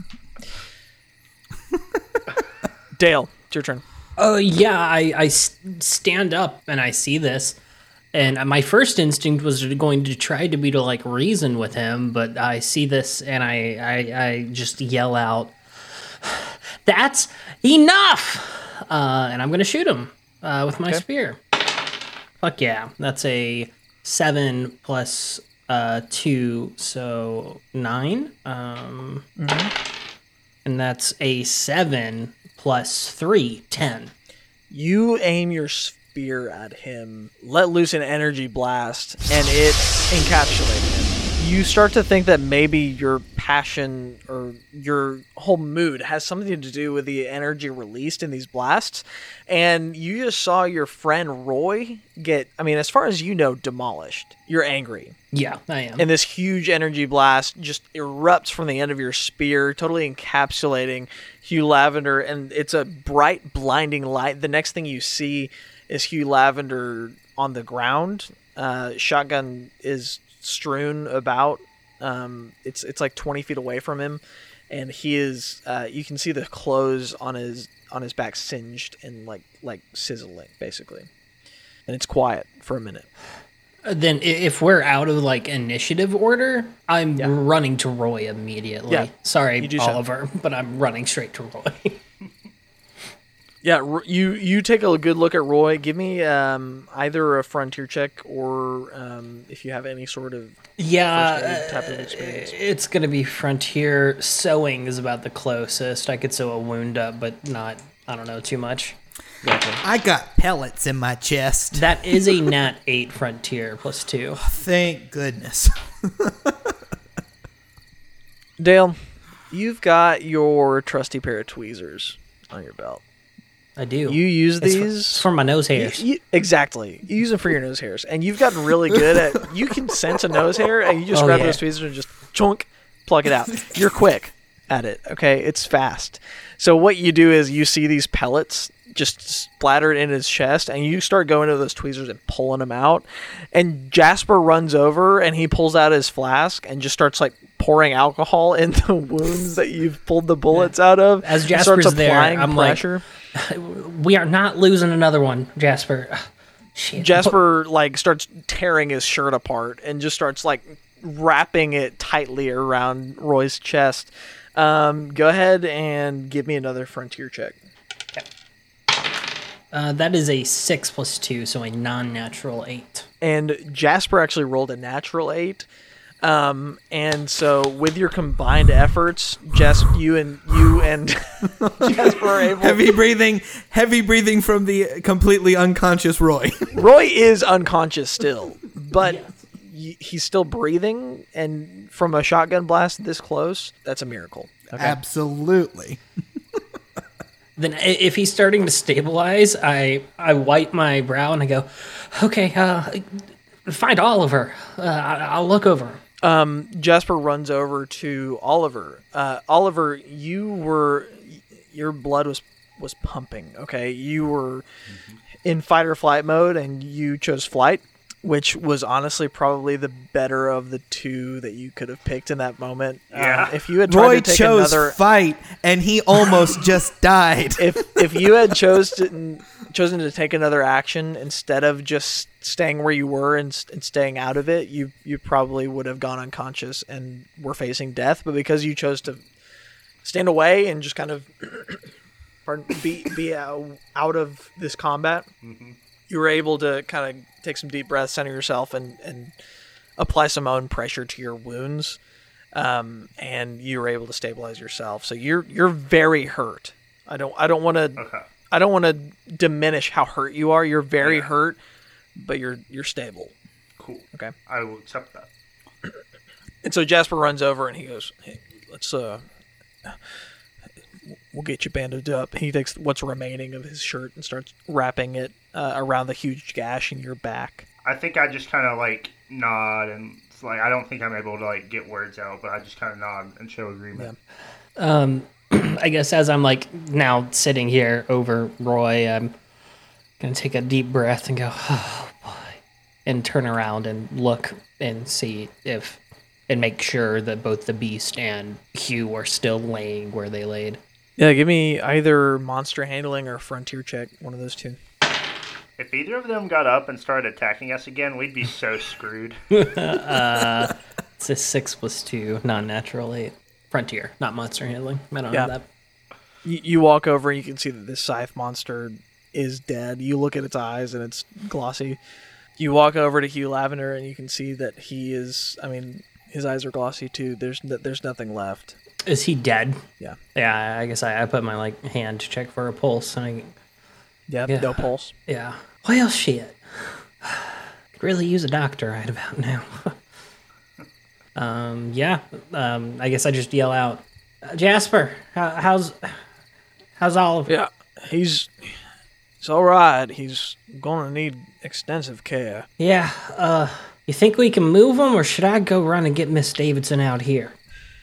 Dale, it's your turn. Oh yeah, I, I s- stand up and I see this, and my first instinct was going to try to be to like reason with him, but I see this and I I, I just yell out, "That's enough!" Uh, and I'm gonna shoot him uh, with my Okay. spear. Fuck yeah, that's a seven plus uh, two, so nine. Um, and that's a seven plus three, ten. You aim your spear at him, let loose an energy blast, and it encapsulates him. You start to think that maybe your passion or your whole mood has something to do with the energy released in these blasts, and you just saw your friend Roy get, I mean, as far as you know, demolished. You're angry. Yeah, I am. And this huge energy blast just erupts from the end of your spear, totally encapsulating Hugh Lavender, and it's a bright, blinding light. The next thing you see is Hugh Lavender on the ground. Uh, shotgun is strewn about. Um, it's it's like twenty feet away from him, and he is. Uh, you can see the clothes on his on his back singed and like like sizzling, basically. And it's quiet for a minute. Then i- if we're out of like initiative order, I'm Yeah. running to Roy immediately. Yeah, Sorry, you do so. Oliver, but I'm running straight to Roy. Yeah, R- you you take a good look at Roy. Give me um, either a frontier check or um, if you have any sort of yeah, first aid type of uh, experience. it's gonna be frontier. Sewing is about the closest. I could sew a wound up, but not. I don't know too much. I got pellets in my chest. That is a nat eight frontier plus two. Thank goodness. Dale, you've got your trusty pair of tweezers on your belt. I do. You use It's for, these it's for my nose You- hairs. you- exactly. You use them for your nose hairs, and you've gotten really good at. You can sense a nose hair, and you just Oh, grab yeah. those tweezers and just chunk, plug it out. You're quick at it. Okay, it's fast. So what you do is you see these pellets just splattered in his chest, and you start going to those tweezers and pulling them out. And Jasper runs over and he pulls out his flask and just starts like pouring alcohol in the wounds that you've pulled the bullets out of. As and Jasper's starts there, applying I'm like, pressure. We are not losing another one, Jasper. Ugh, Shit. Jasper like starts tearing his shirt apart and just starts like wrapping it tightly around Roy's chest. Um, go ahead and give me another frontier check. Uh, that is a six plus two, so a non-natural eight. And Jasper actually rolled a natural eight. Um, and so with your combined efforts, Jas, you and you and Jasper are able. Heavy breathing, heavy breathing from the completely unconscious Roy. Roy is unconscious still, but y- he's still breathing. And from a shotgun blast this close, that's a miracle. Okay. Absolutely. Then, i- if he's starting to stabilize, I I wipe my brow and I go, "Okay, uh, find Oliver. Uh, I- I'll look over him." Um, Jasper runs over to Oliver. Uh, Oliver, you were, your blood was was pumping. Okay, you were in fight or flight mode, and you chose flight, which was honestly probably the better of the two that you could have picked in that moment. Yeah. Um, if you had tried Roy to take chose another, fight, and he almost just died. if if you had chose to, chosen to take another action instead of just staying where you were and, s- and staying out of it, you you probably would have gone unconscious and were facing death. But because you chose to stand away and just kind of pardon, be be out, out of this combat, you were able to kind of take some deep breaths, center yourself, and and apply some own pressure to your wounds. Um, and you were able to stabilize yourself. So you're you're very hurt. I don't I don't want to Okay. I don't want to diminish how hurt you are. You're very Yeah. hurt, but you're you're stable. Cool. Okay. I will accept that. And so Jasper runs over and he goes, "Hey, let's uh, we'll get you bandaged up." He takes what's remaining of his shirt and starts wrapping it uh, around the huge gash in your back. I think I just kind of like nod and it's like I don't think I'm able to like get words out, but I just kind of nod and show agreement. Um, I guess as I'm like now sitting here over Roy, I'm gonna take a deep breath and go, oh boy, and turn around and look and see if and make sure that both the beast and Hugh are still laying where they laid. Yeah, give me either monster handling or frontier check, one of those two. If either of them got up and started attacking us again, we'd be so screwed. uh, it's a six plus two, non-natural eight. Frontier, not monster handling. I don't Yeah. know that. You, you walk over and you can see that this scythe monster is dead. You look at its eyes and it's glossy. You walk over to Hugh Lavender and you can see that he is, I mean, his eyes are glossy too. There's n- there's nothing left. Is he dead? Yeah. Yeah, I guess I, I put my like hand to check for a pulse, and I, Yeah, Yeah. no pulse. yeah. Well, shit. Could really use a doctor right about now. um, yeah. Um, I guess I just yell out, uh, Jasper, how, how's how's Oliver? Yeah, he's he's all right. He's gonna need extensive care. Yeah. Uh, you think we can move him, or should I go run and get Miss Davidson out here?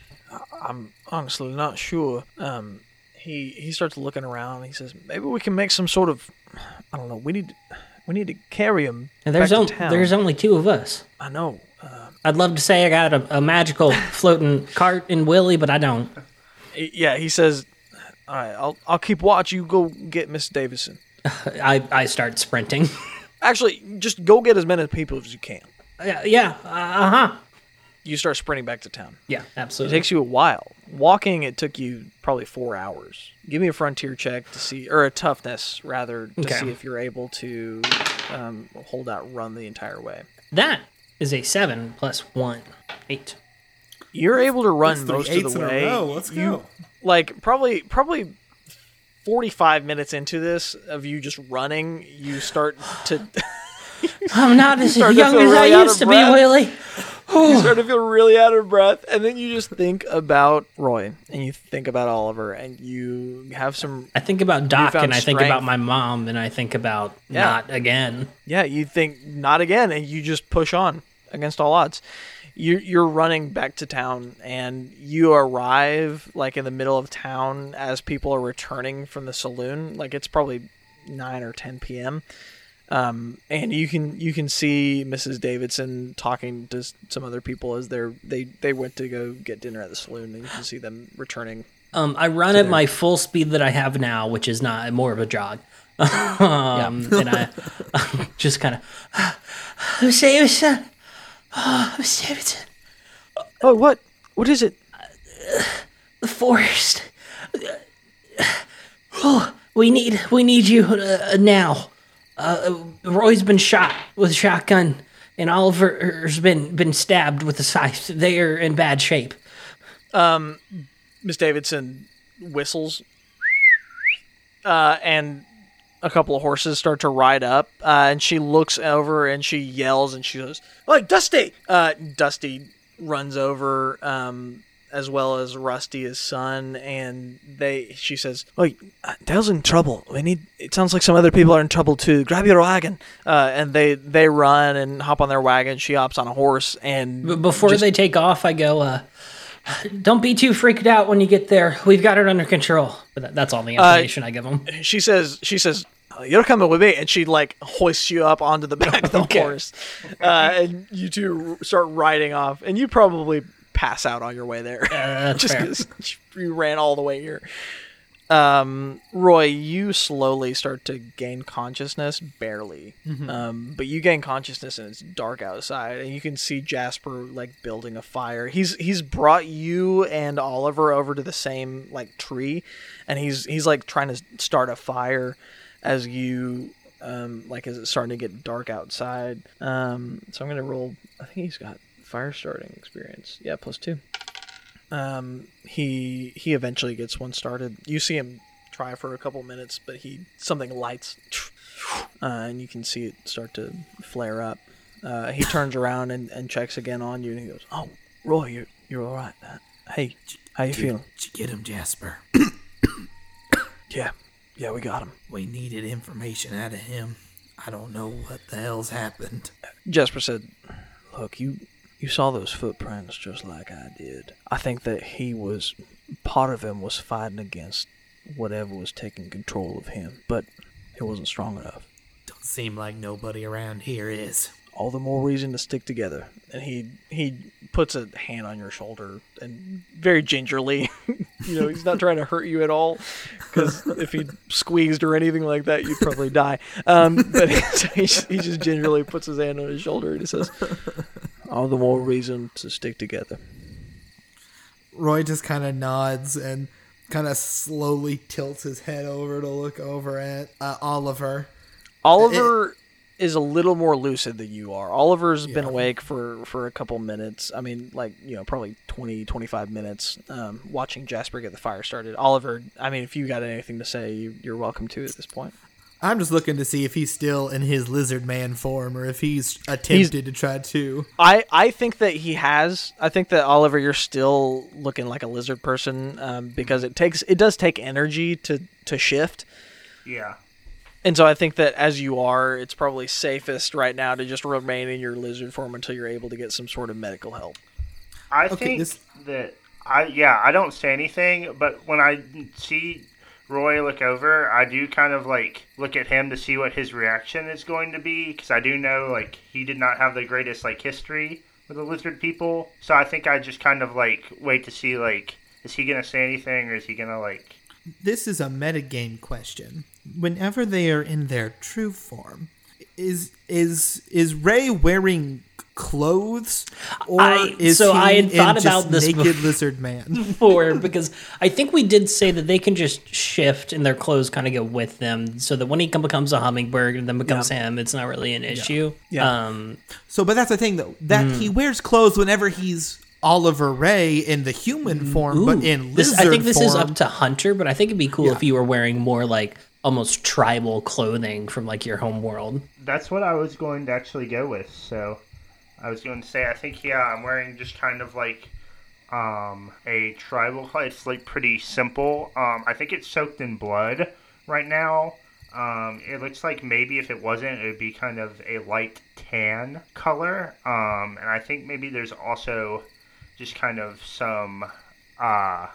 I'm honestly not sure. Um, he he starts looking around. He says, maybe we can make some sort of, I don't know. We need we need to carry him And there's back on, to town. there's only two of us. I know. Uh, I'd love to say I got a, a magical floating cart in Willie, but I don't. he- yeah, he says, all right, I'll I'll keep watch. You go get Miss Davidson. I, I start sprinting. Actually, just go get as many people as you can. yeah, yeah, uh huh. You start sprinting back to town. Yeah, It absolutely. takes you a while. Walking, it took you probably four hours. Give me a frontier check to see, or a toughness rather, to Okay. see if you're able to um, hold out, run the entire way. That is a seven plus one, eight. You're able to run That's three most of eights the in a way. row. Let's You- go. Like probably probably forty-five minutes into this of you just running, you start to I'm not as start to young feel as really I out used of to be, breath. Willie. you start to feel really out of breath, and then you just think about Roy, and you think about Oliver, and you have some I think about Doc, found and I think strength. about my mom, and I think about Yeah. not again. Yeah, you think not again, and you just push on against all odds. You're, you're running back to town, and you arrive like in the middle of town as people are returning from the saloon. Like it's probably nine or ten p.m. Um, and you can you can see Missus Davidson talking to s- some other people as they're they they went to go get dinner at the saloon, and you can see them returning. Um, I run at my full speed that I have now, which is not more of a jog. um, and I I'm just kind of, Miss Davidson, oh, Miss Davidson, Oh, what what is it? the forest. Oh, we need we need you uh, now. Uh, Roy's been shot with a shotgun, and Oliver's been been stabbed with a scythe. They are in bad shape. Miss Davidson whistles, uh, and a couple of horses start to ride up, uh, and she looks over and she yells and she goes, "Hey, Dusty!" Uh, Dusty runs over, um, as well as Rusty, his son, and they. She says, "Oh, Dale's in trouble. We need. It sounds like some other people are in trouble too. Grab your wagon." Uh, and they they run and hop on their wagon. She hops on a horse and But before just- they take off, I go, uh, don't be too freaked out when you get there. We've got it under control. But that, that's all the information I give them. she says she says "Uh, you're coming with me, and she like hoists you up onto the back of the Okay. horse, uh, and you two start riding off, and you probably pass out on your way there that's just fair. 'cause you ran all the way here. um, Roy, you slowly start to gain consciousness, barely, um, but you gain consciousness and it's dark outside, and you can see Jasper like building a fire. He's he's brought you and Oliver over to the same like tree, and he's he's like trying to start a fire as you um, like as it's starting to get dark outside. Um, so I'm gonna roll. I think he's got fire starting experience. Yeah, plus two. Um, he he eventually gets one started. You see him try for a couple minutes, but he something lights, uh, and you can see it start to flare up. Uh, he turns around and, and checks again on you, and he goes, "Oh, Roy, you're you're all right. Uh, hey, how you feeling?" Did you get him, Jasper? Yeah, yeah, we got him. We needed information out of him. I don't know what the hell's happened. Jasper said, "Look, you You saw those footprints just like I did. I think that he was, part of him was fighting against whatever was taking control of him, but he wasn't strong enough. Don't seem like nobody around here is. All the more reason to stick together. And he he puts a hand on your shoulder and very gingerly, you know, he's not trying to hurt you at all, because if he squeezed or anything like that, you'd probably die. Um, but he, he just gingerly puts his hand on his shoulder and he says, all the more reason to stick together. Roy just kind of nods and kind of slowly tilts his head over to look over at uh, Oliver. Oliver... It, is a little more lucid than you are. Oliver's yeah. been awake for, for a couple minutes. I mean, like, you know, probably twenty, twenty-five minutes um, watching Jasper get the fire started. Oliver, I mean, if you got anything to say, you, you're welcome to at this point. I'm just looking to see if he's still in his lizard man form or if he's attempted he's, to try to. I, I think that he has. I think that, Oliver, you're still looking like a lizard person um, because it takes it does take energy to, to shift. Yeah. And so I think that as you are, it's probably safest right now to just remain in your lizard form until you're able to get some sort of medical help. I okay, think this... that, I yeah, I don't say anything, but when I see Roy look over, I do kind of, like, look at him to see what his reaction is going to be, because I do know, like, he did not have the greatest, like, history with the lizard people. So I think I just kind of, like, wait to see, like, is he going to say anything, or is he going to, like... This is a metagame question. Whenever they are in their true form, is is is Ray wearing clothes, or I, is so he I had thought in about just this naked before, lizard man? Before, because I think we did say that they can just shift and their clothes kind of go with them, so that when he becomes a hummingbird and then becomes yeah. him, it's not really an issue. Yeah. Um, So, but that's the thing, though, that mm. he wears clothes whenever he's Oliver Ray in the human form, ooh, but in this, lizard I think this form, is up to Hunter, but I think it'd be cool Yeah. if you were wearing more like almost tribal clothing from like your home world. That's what I was going to actually go with. So I was going to say, I think, yeah, I'm wearing just kind of like um, a tribal color. It's like pretty simple. Um, I think it's soaked in blood right now. Um, it looks like maybe if it wasn't, it would be kind of a light tan color. Um, and I think maybe there's also just kind of some, uh,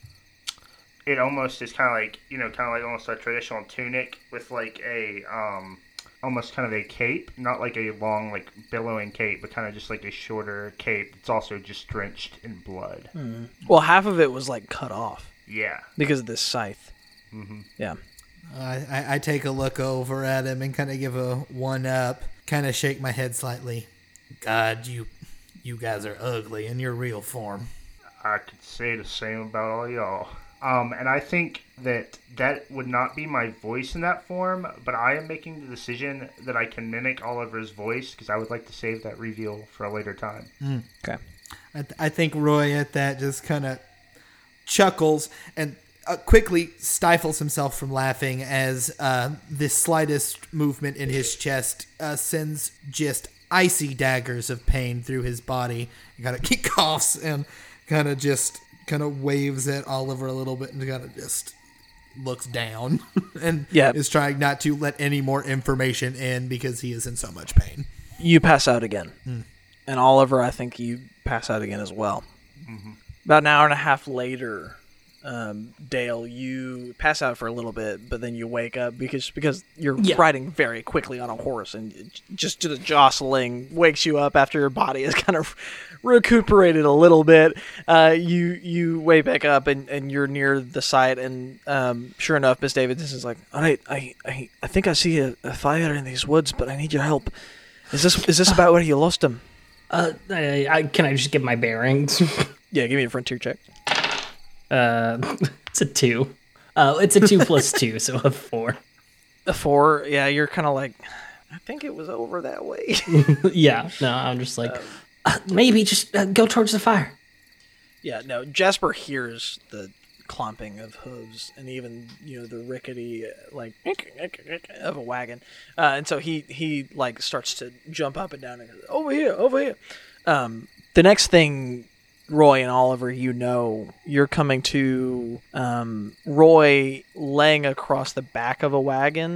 it almost is kind of like, you know, kind of like almost a traditional tunic with like a, um, almost kind of a cape, not like a long, like billowing cape, but kind of just like a shorter cape. It's also just drenched in blood. Mm. Well, half of it was like cut off. Yeah. Because of this scythe. Mm-hmm. Yeah. I, I, I take a look over at him and kind of give a one up, kind of shake my head slightly. God, you, you guys are ugly in your real form. I could say the same about all y'all. Um, and I think that that would not be my voice in that form, but I am making the decision that I can mimic Oliver's voice because I would like to save that reveal for a later time. Mm. Okay. I, th- I think Roy at that just kind of chuckles and uh, quickly stifles himself from laughing as uh, the slightest movement in his chest uh, sends just icy daggers of pain through his body. He kind of he coughs and kind of just kind of waves at Oliver a little bit and kind of just looks down and yeah. is trying not to let any more information in because he is in so much pain. You pass out again. Mm. And Oliver, I think you pass out again as well. Mm-hmm. About an hour and a half later, um, Dale, you pass out for a little bit, but then you wake up because because you're Yeah. riding very quickly on a horse, and it just the jostling wakes you up after your body is kind of recuperated a little bit. Uh, you you wake back up, and, and you're near the site, and um, sure enough, Miss Davidson is like, all right, I, I, I think I see a, a fire in these woods, but I need your help. Is this is this about where you lost him? Uh, I, I, can I just give my bearings? Yeah, give me a frontier check. Uh, it's a two. Uh, it's a two plus two, so a four. A four, yeah, you're kind of like, I think it was over that way. Yeah, no, I'm just like, um, uh, maybe just uh, go towards the fire. Yeah, no, Jasper hears the clomping of hooves and even, you know, the rickety, like, of a wagon. Uh, and so he, he, like, starts to jump up and down and goes, over here, over here. Um, the next thing, Roy and Oliver, you know, you're coming to um, Roy laying across the back of a wagon,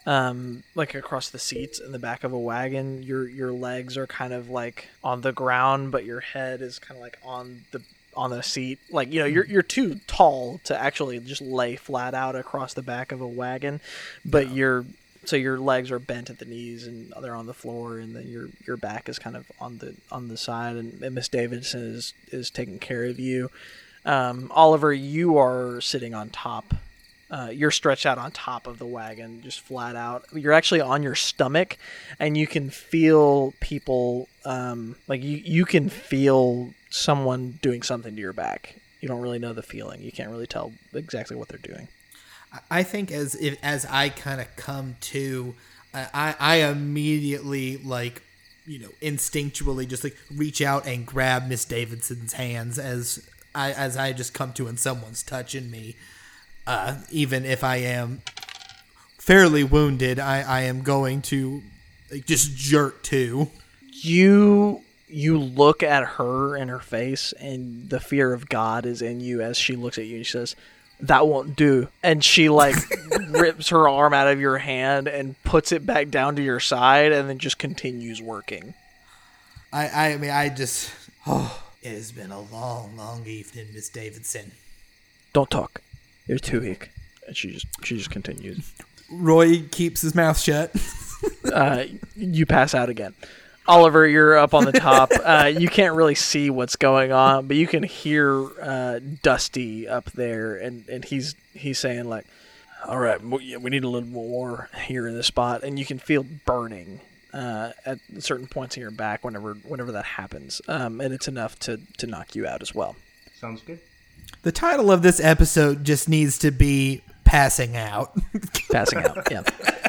um, like across the seats in the back of a wagon. Your your legs are kind of like on the ground, but your head is kind of like on the on the seat. Like, you know, you're you're too tall to actually just lay flat out across the back of a wagon, but yeah. you're so your legs are bent at the knees and they're on the floor, and then your your back is kind of on the on the side, and, and Miss Davidson is is taking care of you. Um, Oliver, you are sitting on top. Uh, you're stretched out on top of the wagon, just flat out. You're actually on your stomach, and you can feel people, um, like you, you can feel someone doing something to your back. You don't really know the feeling. You can't really tell exactly what they're doing. I think as if, as I kind of come to, I, I immediately, like, you know, instinctually just like reach out and grab Miss Davidson's hands as I as I just come to and someone's touching me. Uh, even if I am fairly wounded, I, I am going to like, just jerk too. You you look at her in her face, and the fear of God is in you as she looks at you and she says, "That won't do." And she like rips her arm out of your hand and puts it back down to your side, and then just continues working. I I mean I just oh, it has been a long, long evening, Miss Davidson. Don't talk. You're too weak. And she just she just continues. Roy keeps his mouth shut. uh, you pass out again. Oliver, you're up on the top. Uh, you can't really see what's going on, but you can hear uh, Dusty up there, and, and he's he's saying like, "All right, we need a little more here in this spot," and you can feel burning uh, at certain points in your back whenever whenever that happens, um, and it's enough to to knock you out as well. Sounds good. The title of this episode just needs to be Passing Out. Passing Out, yeah.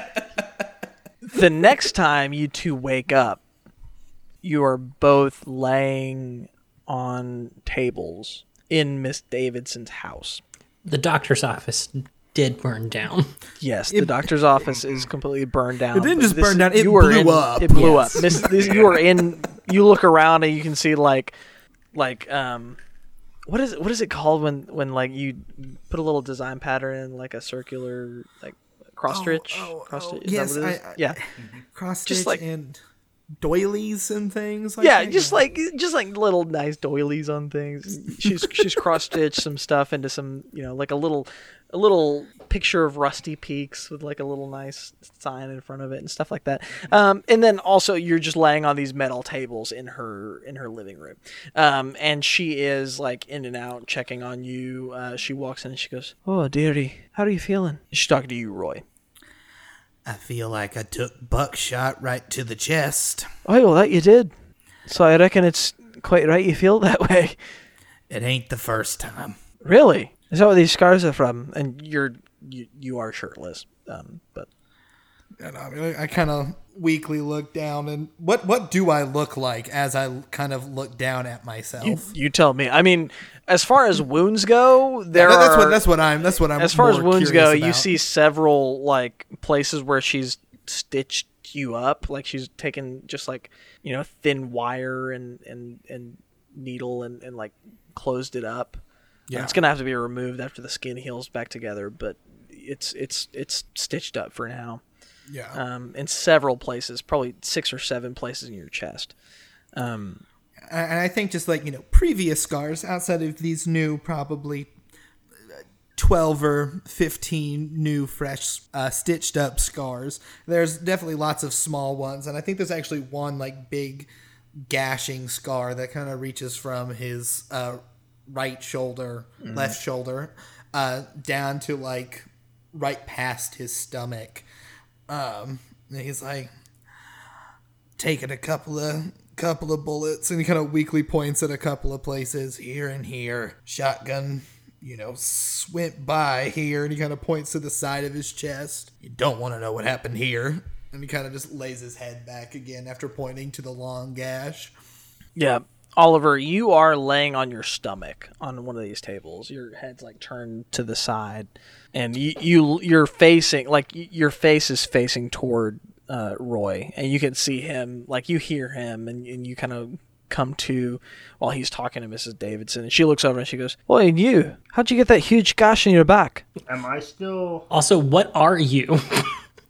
The next time you two wake up, you are both laying on tables in Miss Davidson's house. The doctor's office did burn down. Yes, the doctor's office is completely burned down. It didn't just this, burn down, it you were blew in, up. It blew Yes. up. This, this, you are in, you look around and you can see like, like, um... What is it? What is it called when, when like you put a little design pattern in like a circular like cross stitch? Oh, oh, cross stitch. oh, yes, I, I, yeah, cross Just stitch like- and doilies and things. Like yeah, that. just like just like little nice doilies on things. She's she's cross stitched some stuff into some, you know, like a little a little picture of Rusty Peaks with like a little nice sign in front of it and stuff like that. Um, and then also you're just laying on these metal tables in her in her living room. Um, and she is like in and out checking on you. Uh, she walks in and she goes, "Oh, dearie, how are you feeling?" She's talking to you, Roy. I feel like I took buckshot right to the chest. Oh, well, that you did. So I reckon it's quite right you feel that way. It ain't the first time. Really? Is that where these scars are from? And you're you, you are shirtless, um, but And I, mean, I kind of weakly look down, and what what do I look like as I kind of look down at myself? you, you tell me. I mean, as far as wounds go, there Yeah, that's are. what that's what I'm. That's what I'm. as far as more wounds curious go, you about. see several like places where she's stitched you up, like she's taken just like, you know, thin wire and and and needle and and like closed it up. Yeah. It's gonna have to be removed after the skin heals back together, but it's it's it's stitched up for now. Yeah. Um, in several places, probably six or seven places in your chest. Um, And I think just like, you know, previous scars outside of these new, probably twelve or fifteen new, fresh, uh, stitched up scars, there's definitely lots of small ones. And I think there's actually one like big gashing scar that kind of reaches from his uh, right shoulder, mm-hmm. left shoulder, uh, down to like right past his stomach. Um, and he's like taking a couple of couple of bullets, and he kind of weakly points at a couple of places here and here. Shotgun, you know, went by here, and he kind of points to the side of his chest. You don't want to know what happened here. And he kind of just lays his head back again after pointing to the long gash. yeah. Oliver, you are laying on your stomach on one of these tables. Your head's like turned to the side, and you, you you're facing like your face is facing toward uh, Roy, and you can see him, like you hear him, and, and you kind of come to while he's talking to Missus Davidson, and she looks over and she goes, "Boy, and you, how'd you get that huge gash in your back?" Am I still? Also, what are you?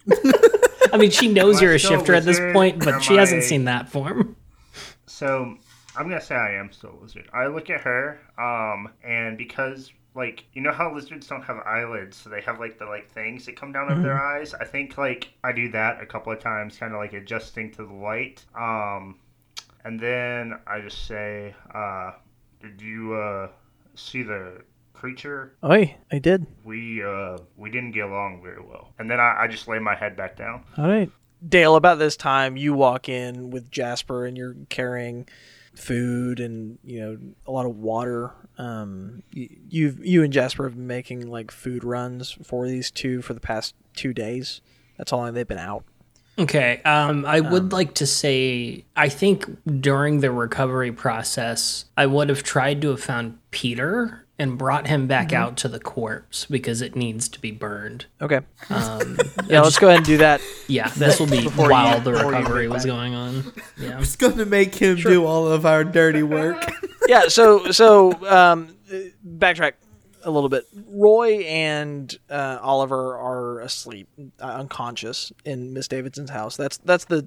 I mean, she knows Am I you're a still a shifter at this wizard? point, but Am she hasn't I- seen that form. So I'm gonna say I am still a lizard. I look at her, um, and because like you know how lizards don't have eyelids, so they have like the like things that come down over their eyes. I think like I do that a couple of times, kind of like adjusting to the light. Um, and then I just say, uh, "Did you uh see the creature? Oi, I did. We uh we didn't get along very well." And then I, I just lay my head back down. All right. Dale, about this time, you walk in with Jasper and you're carrying food and, you know, a lot of water. Um, you, you've, you and Jasper have been making, like, food runs for these two for the past two days. That's how long they've been out. Okay. Um, I would like to say, I think during the recovery process, I would have tried to have found Peter and brought him back out to the corpse because it needs to be burned. Okay. Um, Yeah, let's go ahead and do that. yeah, this will be Before you- while the before you recovery get was back. going on. Yeah. It's going to make him do all of our dirty work. Yeah, so, so um, backtrack a little bit. Roy and uh, Oliver are asleep, uh, unconscious in Miss Davidson's house. That's that's the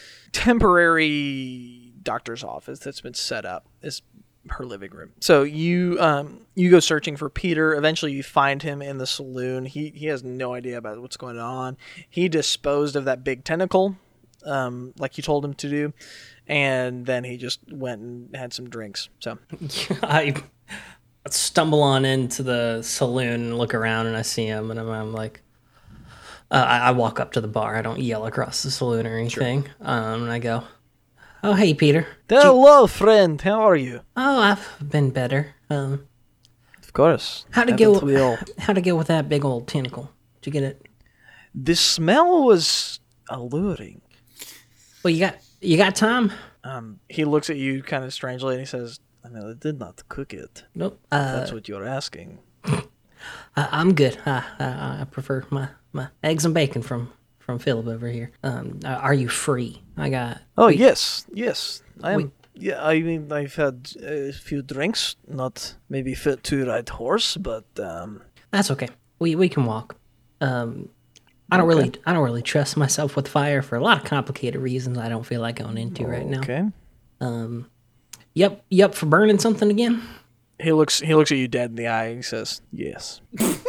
temporary doctor's office that's been set up. It's her living room. So you um, you go searching for Peter. Eventually, you find him in the saloon. He he has no idea about what's going on. He disposed of that big tentacle, um, like you told him to do, and then he just went and had some drinks. So. I stumble on into the saloon and look around and I see him and I'm, I'm like, uh, I, I walk up to the bar. I don't yell across the saloon or anything. Um, and I go, "Oh, hey, Peter." Hello, friend. How are you? "Oh, I've been better. Um, Of course. how'd it Haven't go? we all? How'd it go with that big old tentacle? Did you get it? The smell was alluring. Well, you got you got time? Um, he looks at you kind of strangely and he says, I mean, I did not cook it. Nope. Uh, That's what you're asking. I, I'm good. I, I I prefer my, my eggs and bacon from from Philip over here. Um, uh, are you free? I got. Oh, we- yes. Yes. I am. we- Yeah, I mean, I've had a few drinks. Not maybe fit to ride horse, but um, That's okay. We we can walk. Um, I don't really I don't really trust myself with fire for a lot of complicated reasons I don't feel like going into right now. okay. Um, yep, yep for burning something again. He looks. He looks at you dead in the eye. And he says, "Yes."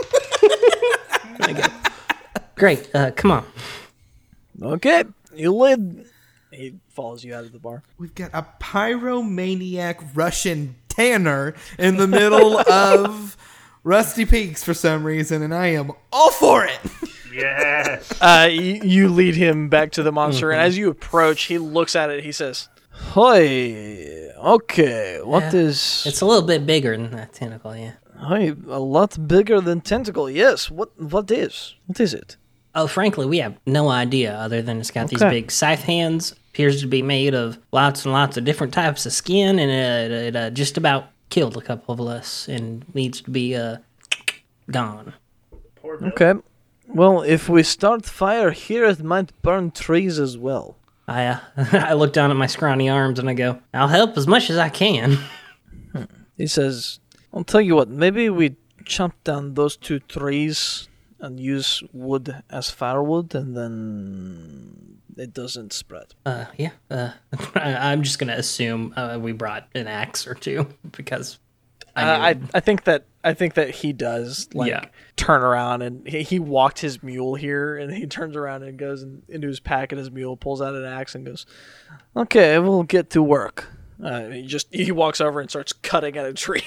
Great. Uh, come on. Okay. You lead. He follows you out of the bar. We've got a pyromaniac Russian tanner in the middle of Rusty Peaks for some reason, and I am all for it. Yes. Uh, you, you lead him back to the monster, and as you approach, he looks at it. He says, "Hi, okay, what Yeah. is? It's a little bit bigger than that tentacle, yeah. Hi, a lot bigger than tentacle. Yes. What? What is? What is it? Oh, frankly, we have no idea other than it's got these Okay. big scythe hands. Appears to be made of lots and lots of different types of skin, and it, it uh, just about killed a couple of us and needs to be uh, gone." Poor Bill. Okay. Well, if we start fire here, it might burn trees as well. I uh, I look down at my scrawny arms and I go, "I'll help as much as I can." He says, "I'll tell you what. Maybe we chop down those two trees and use wood as firewood, and then it doesn't spread." Uh, yeah. Uh, I, I'm just gonna assume uh, we brought an axe or two because I, Uh, knew I I think that I think that he does like Yeah. turn around and he, he walked his mule here and he turns around and goes in, into his pack and his mule pulls out an axe and goes, "Okay, we'll get to work." Uh, and he just he walks over and starts cutting at a tree.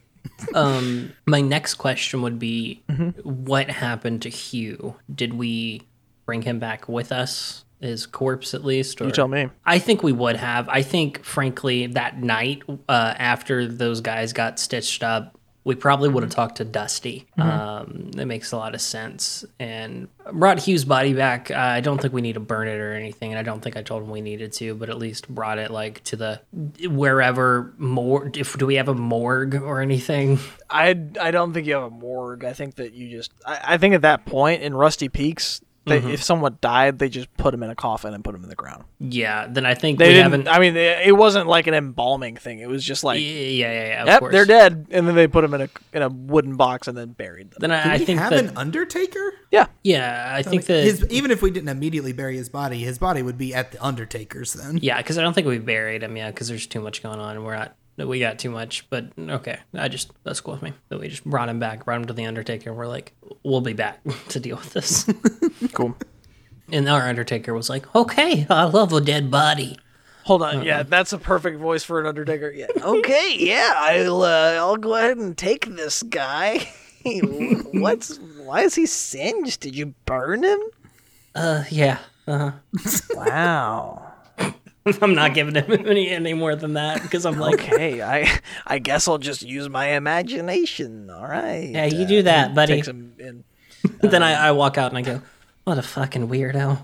Um, my next question would be, what happened to Hugh? Did we bring him back with us? His corpse, at least? Or? You tell me. I think we would have. I think, frankly, that night uh, after those guys got stitched up, we probably would have talked to Dusty. Um, that makes a lot of sense. And brought Hugh's body back. Uh, I don't think we need to burn it or anything, and I don't think I told him we needed to, but at least brought it like to the wherever more. If do we have a morgue or anything? I I don't think you have a morgue. I think that you just I, I think at that point in Rusty Peaks, They, Mhm. If someone died, they just put him in a coffin and put him in the ground. Yeah, then I think They we didn't. haven't. I mean, it it wasn't like an embalming thing. It was just like, yeah, yeah, yeah, yeah, of yep, course. they're dead, and then they put him in a in a wooden box and then buried them. Then I, Do I we think have that. an Undertaker? Yeah, Yeah, I think Like, that. his, even if we didn't immediately bury his body, his body would be at the Undertaker's then. Yeah, because I don't think we buried him yet because there's too much going on. We're not. We got too much, but okay. I just that's cool with me that we just brought him back, brought him to the Undertaker. And we're like, we'll be back to deal with this. cool. And our Undertaker was like, okay, I love a dead body. Hold on, yeah, that's a perfect voice for an Undertaker. Yeah. Okay, yeah, I'll uh, I'll go ahead and take this guy. What's why is he singed? Did you burn him? Uh, yeah. Uh-huh. Wow. I'm not giving him any, any more than that because I'm like, Okay, I I guess I'll just use my imagination. All right. yeah, you do that, buddy. Takes him in. Then I, I walk out and I go, what a fucking weirdo.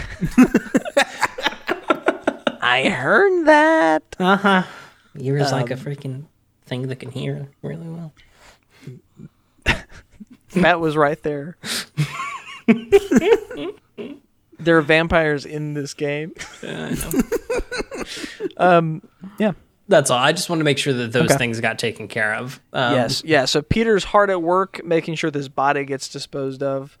I heard that. Uh huh. Yours like a freaking thing that can hear really well. Matt was right there. There are vampires in this game. I know. Um, yeah. That's all. I just want to make sure that those Okay. things got taken care of. Um, Yes. Yeah. So Peter's hard at work making sure this body gets disposed of,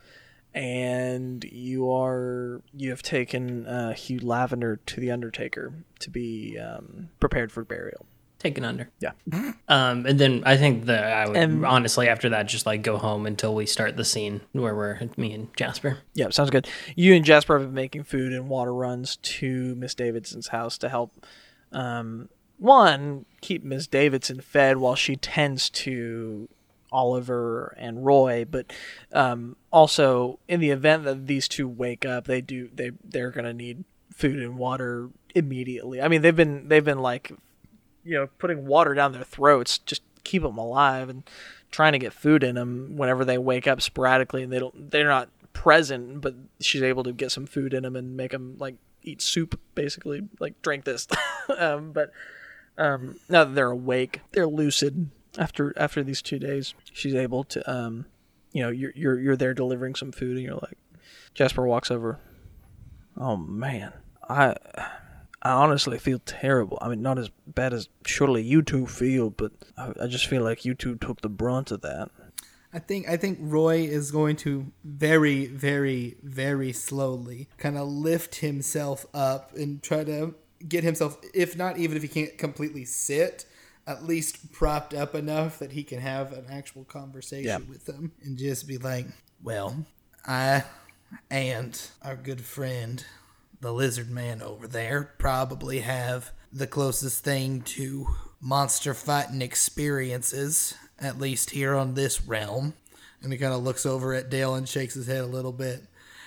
and you are you have taken uh, Hugh Lavender to the Undertaker to be um, prepared for burial. Taken under. Yeah. Um, and then I think that I would And- honestly after that just like go home until we start the scene where we're me and Jasper. Yeah. Sounds good. You and Jasper have been making food and water runs to Miss Davidson's house to help. Um, one, keep Miss Davidson fed while she tends to Oliver and Roy, but um, also in the event that these two wake up, they do they they're gonna need food and water immediately. I mean, they've been they've been like, you know, putting water down their throats just keep them alive and trying to get food in them whenever they wake up sporadically, and they don't they're not present, but she's able to get some food in them and make them like eat soup, basically, like drink this. um, but um, now that they're awake, they're lucid after after these two days. She's able to, um, you know, you're you're you're there delivering some food, and you're like, Jasper walks over. Oh man, I I honestly feel terrible. I mean, not as bad as surely you two feel, but I, I just feel like you two took the brunt of that. I think I think Roy is going to very, very, very slowly kind of lift himself up and try to get himself, if not even if he can't completely sit, at least propped up enough that he can have an actual conversation Yeah. with them and just be like, well, I and our good friend, the lizard man over there, probably have the closest thing to monster fighting experiences, at least here on this realm. And he kind of looks over at Dale and shakes his head a little bit.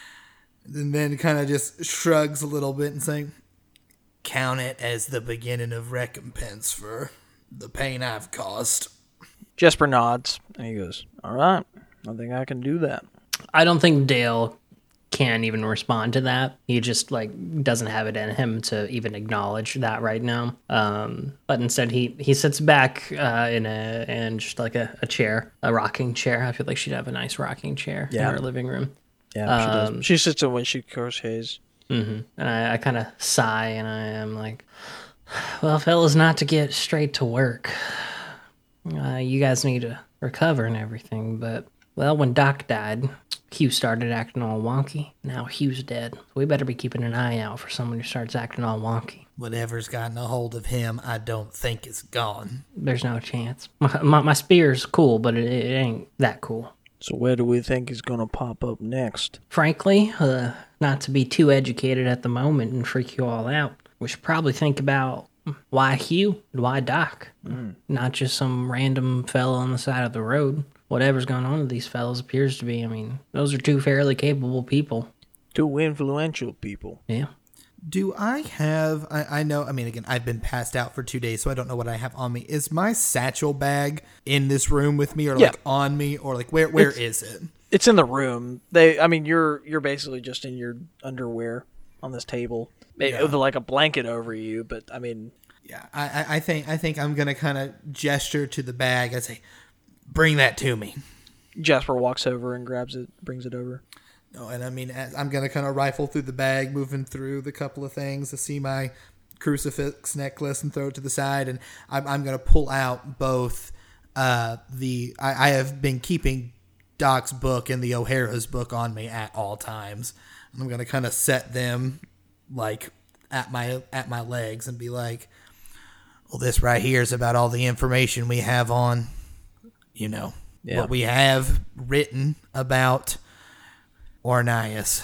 And then kind of just shrugs a little bit and saying, count it as the beginning of recompense for the pain I've caused. Jasper nods, and he goes, all right, I think I can do that. I don't think Dale can even respond to that. He just like doesn't have it in him to even acknowledge that right now. Um, but instead he he sits back uh, in a in just like a, a chair, a rocking chair. I feel like she'd have a nice rocking chair Yeah. in her living room. Yeah, she Um, does. She sits in when she crochets. Mm-hmm. And I, I kind of sigh and I am like, well, fellas, not to get straight to work. Uh, you guys need to recover and everything, but, well, when Doc died, Hugh started acting all wonky. Now Hugh's dead. So we better be keeping an eye out for someone who starts acting all wonky. Whatever's gotten a hold of him, I don't think is gone. There's no chance. My, my, my spear's cool, but it, it ain't that cool. So where do we think he's gonna pop up next? Frankly, uh, not to be too educated at the moment and freak you all out, we should probably think about why Hugh and why Doc. Mm. Not just some random fella on the side of the road. Whatever's going on with these fellas appears to be, I mean, those are two fairly capable people. Two influential people. Yeah. Do I have, I, I know, I mean, again, I've been passed out for two days, so I don't know what I have on me. Is my satchel bag in this room with me or Yeah. like on me or like where, where It's- is it? It's in the room. They, I mean, you're you're basically just in your underwear on this table, Maybe Yeah. with like a blanket over you. But I mean, Yeah, I, I, I think, I think I'm going to kind of gesture to the bag. I say, bring that to me. Jasper walks over and grabs it, brings it over. Oh, and I mean, as I'm going to kind of rifle through the bag, moving through the couple of things to see my crucifix necklace and throw it to the side. And I'm, I'm going to pull out both uh, the, I, I have been keeping Doc's book and the O'Hara's book on me at all times. And I'm going to kind of set them like at my, at my legs and be like, well, this right here is about all the information we have on, you know, Yeah. what we have written about Ornias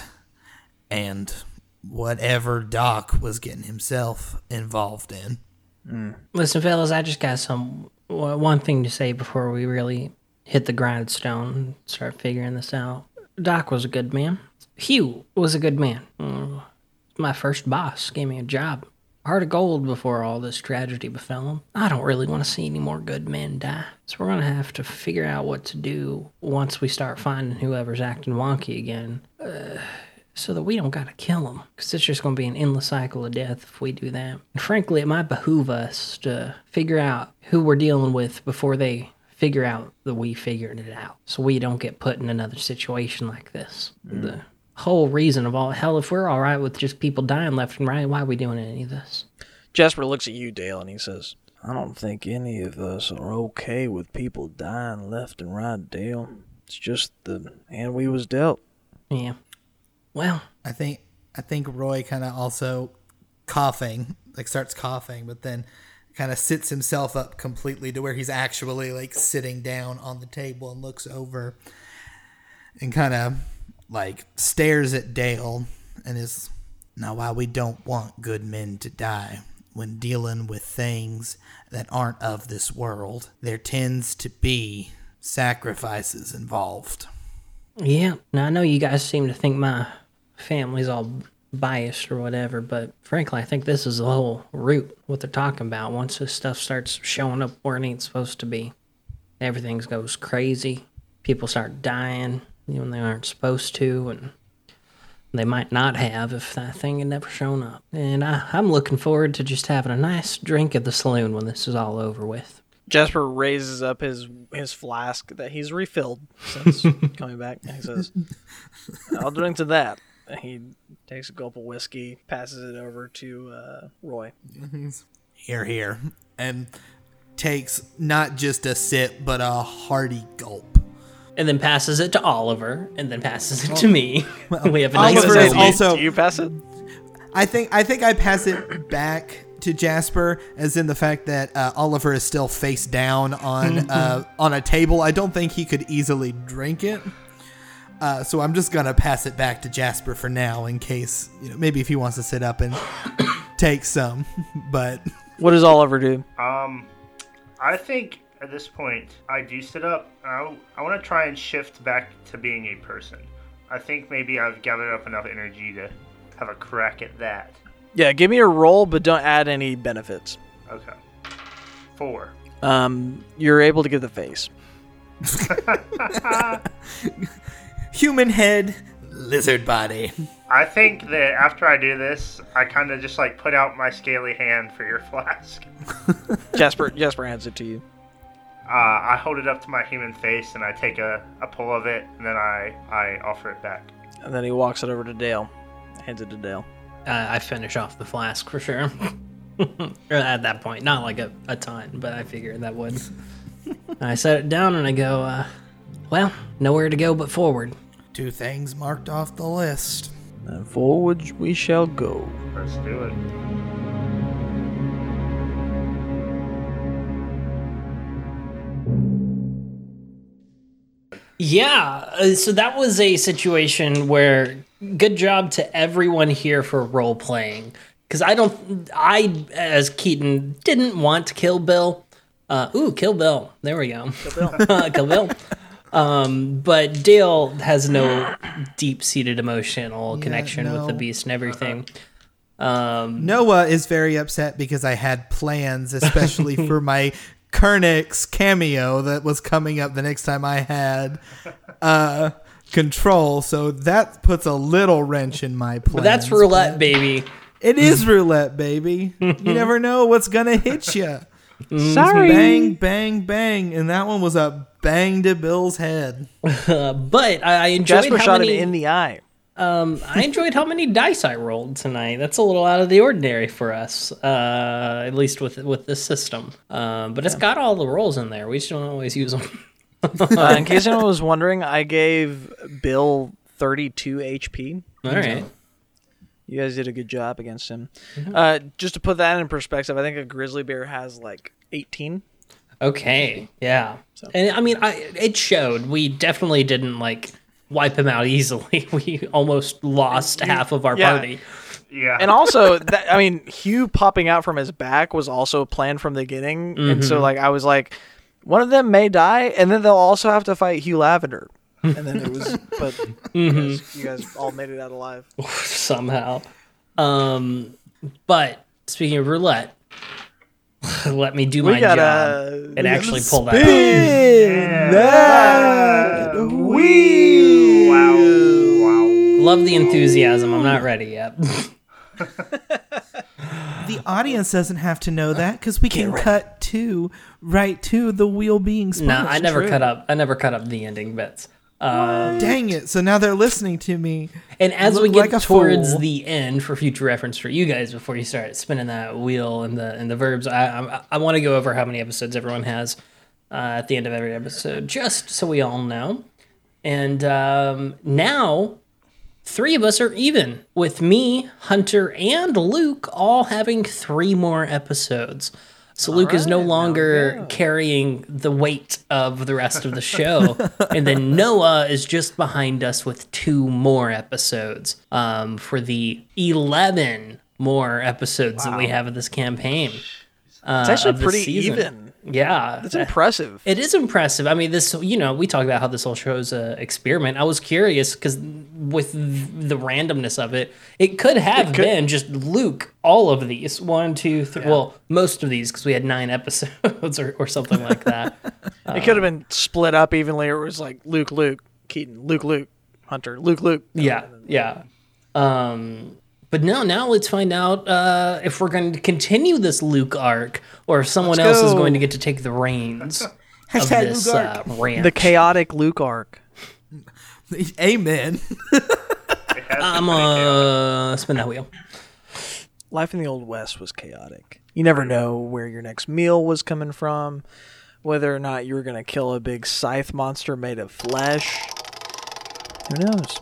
and whatever Doc was getting himself involved in. Listen, fellas, I just got some one thing to say before we really hit the grindstone and start figuring this out. Doc was a good man. Hugh was a good man. Mm, my first boss gave me a job. Heart of gold before all this tragedy befell him. I don't really want to see any more good men die. So we're going to have to figure out what to do once we start finding whoever's acting wonky again. Uh, so that we don't got to kill them. Because it's just going to be an endless cycle of death if we do that. And frankly, it might behoove us to figure out who we're dealing with before they figure out that we figured it out. So we don't get put in another situation like this. Mm. The whole reason of all, hell, if we're all right with just people dying left and right, why are we doing any of this? Jasper looks at you, Dale, and he says, I don't think any of us are okay with people dying left and right, Dale. It's just the hand we was dealt. Yeah. Well, I think I think Roy kind of also coughing, like starts coughing, but then kind of sits himself up completely to where he's actually like sitting down on the table and looks over and kind of like stares at Dale and is, now while we don't want good men to die, when dealing with things that aren't of this world, there tends to be sacrifices involved. yeah. Now, I know you guys seem to think my family's all biased or whatever, but frankly, I think this is the whole root, what they're talking about. Once this stuff starts showing up where it ain't supposed to be, everything goes crazy. People start dying when they aren't supposed to, and they might not have if that thing had never shown up. And I, I'm looking forward to just having a nice drink at the saloon when this is all over with. Jasper raises up his his flask that he's refilled since coming back. And he says, I'll drink to that. And he takes a gulp of whiskey, passes it over to uh, Roy. Here, here. And takes not just a sip, but a hearty gulp. And then passes it to Oliver, and then passes it to me. We have a Oliver nice is moment. also- Do you pass it? I think I think I pass it back to Jasper, as in the fact that uh, Oliver is still face down on uh, on a table. I don't think he could easily drink it. Uh, so I'm just gonna pass it back to Jasper for now, in case, you know, maybe if he wants to sit up and take some. But What does Oliver do? Um, I think at this point I do sit up. I, I want to try and shift back to being a person. I think maybe I've gathered up enough energy to have a crack at that. Yeah, give me a roll, but don't add any benefits. Okay. Four. Um, you're able to get the face. human head, lizard body. I think that after I do this, I kind of just like put out my scaly hand for your flask. Jasper Jasper hands it to you. Uh, I hold it up to my human face and I take a, a pull of it, and then I, I offer it back. And then he walks it over to Dale. Hands it to Dale. Uh, I finish off the flask for sure. At that point, not like a, a ton, but I figured that would. I set it down and I go, uh, well, nowhere to go but forward. Two things marked off the list. And forward we shall go. Let's do it. Yeah, uh, so that was a situation where good job to everyone here for role playing. Because I don't, I, as Keaton, didn't want to kill Bill. Uh, ooh, Kill Bill. There we go. Kill Bill. Kill Bill. Um, but Dale has no deep-seated emotional Yeah, connection no. with the beast and everything. Um, Noah is very upset because I had plans, especially for my Kernix cameo that was coming up the next time I had uh, control. So that puts a little wrench in my plans. but that's roulette, but baby. It is roulette, baby. You never know what's gonna hit you. Sorry. Bang, bang, bang. And that one was a bang to Bill's head. Uh, but I, I enjoyed Jasper how shot many. it in the eye. Um, I enjoyed how many dice I rolled tonight. That's a little out of the ordinary for us, uh, at least with with this system. Um, but it's got all the rolls in there. We just don't always use them. Uh, in case anyone was wondering, I gave Bill thirty-two H P. All right. You guys did a good job against him. Uh, just to put that in perspective, I think a grizzly bear has like eighteen. Okay. Yeah. And I mean, I it showed. We definitely didn't like wipe him out easily. We almost lost half of our Yeah. party. Yeah. And also, that, I mean, Hugh popping out from his back was also planned from the beginning. And so, like, I was like, one of them may die, and then they'll also have to fight Hugh Lavender. And then it was, but you, guys, you guys all made it out alive. Somehow. Um, but speaking of roulette, let me do We my gotta- job we and gotta actually pull that out. Spin that wheel. Wow. Wow. Love the enthusiasm. I'm not ready yet. The audience doesn't have to know that because we can cut to right to the wheel being spun. No, I never cut up. I never cut up the ending bits. Um, Dang it. So now they're listening to me. and as Look we get like a towards fool. the end, for future reference for you guys, before you start spinning that wheel and the and the verbs, I I, I want to go over how many episodes everyone has uh, at the end of every episode, just so we all know. And um, now, three of us are even, with me, Hunter, and Luke all having three more episodes. So Luke is no longer carrying the weight of the rest of the show. And then Noah is just behind us with two more episodes um, for the eleven more episodes that we have of this campaign. Uh, It's actually of this pretty season. even. Yeah. It's impressive. It is impressive. I mean, this, you know, we talked about how this whole show is an experiment. I was curious because with the randomness of it, it could have It could- been just Luke, all of these. One, two, three. Well, most of these because we had nine episodes or, or something like that. It could have been split up evenly, or it was like Luke, Luke, Keaton, Luke, Luke, Hunter, Luke, Luke. Yeah. Yeah. Um, but no, now let's find out uh, if we're going to continue this Luke arc or if someone Let's else is go. going to get to take the reins of Hashtag this Luke uh, arc. ranch. The chaotic Luke arc. Amen. It has I'm been pretty uh, spin that wheel. Life in the Old West was chaotic. You never know where your next meal was coming from, whether or not you were going to kill a big scythe monster made of flesh. Who knows?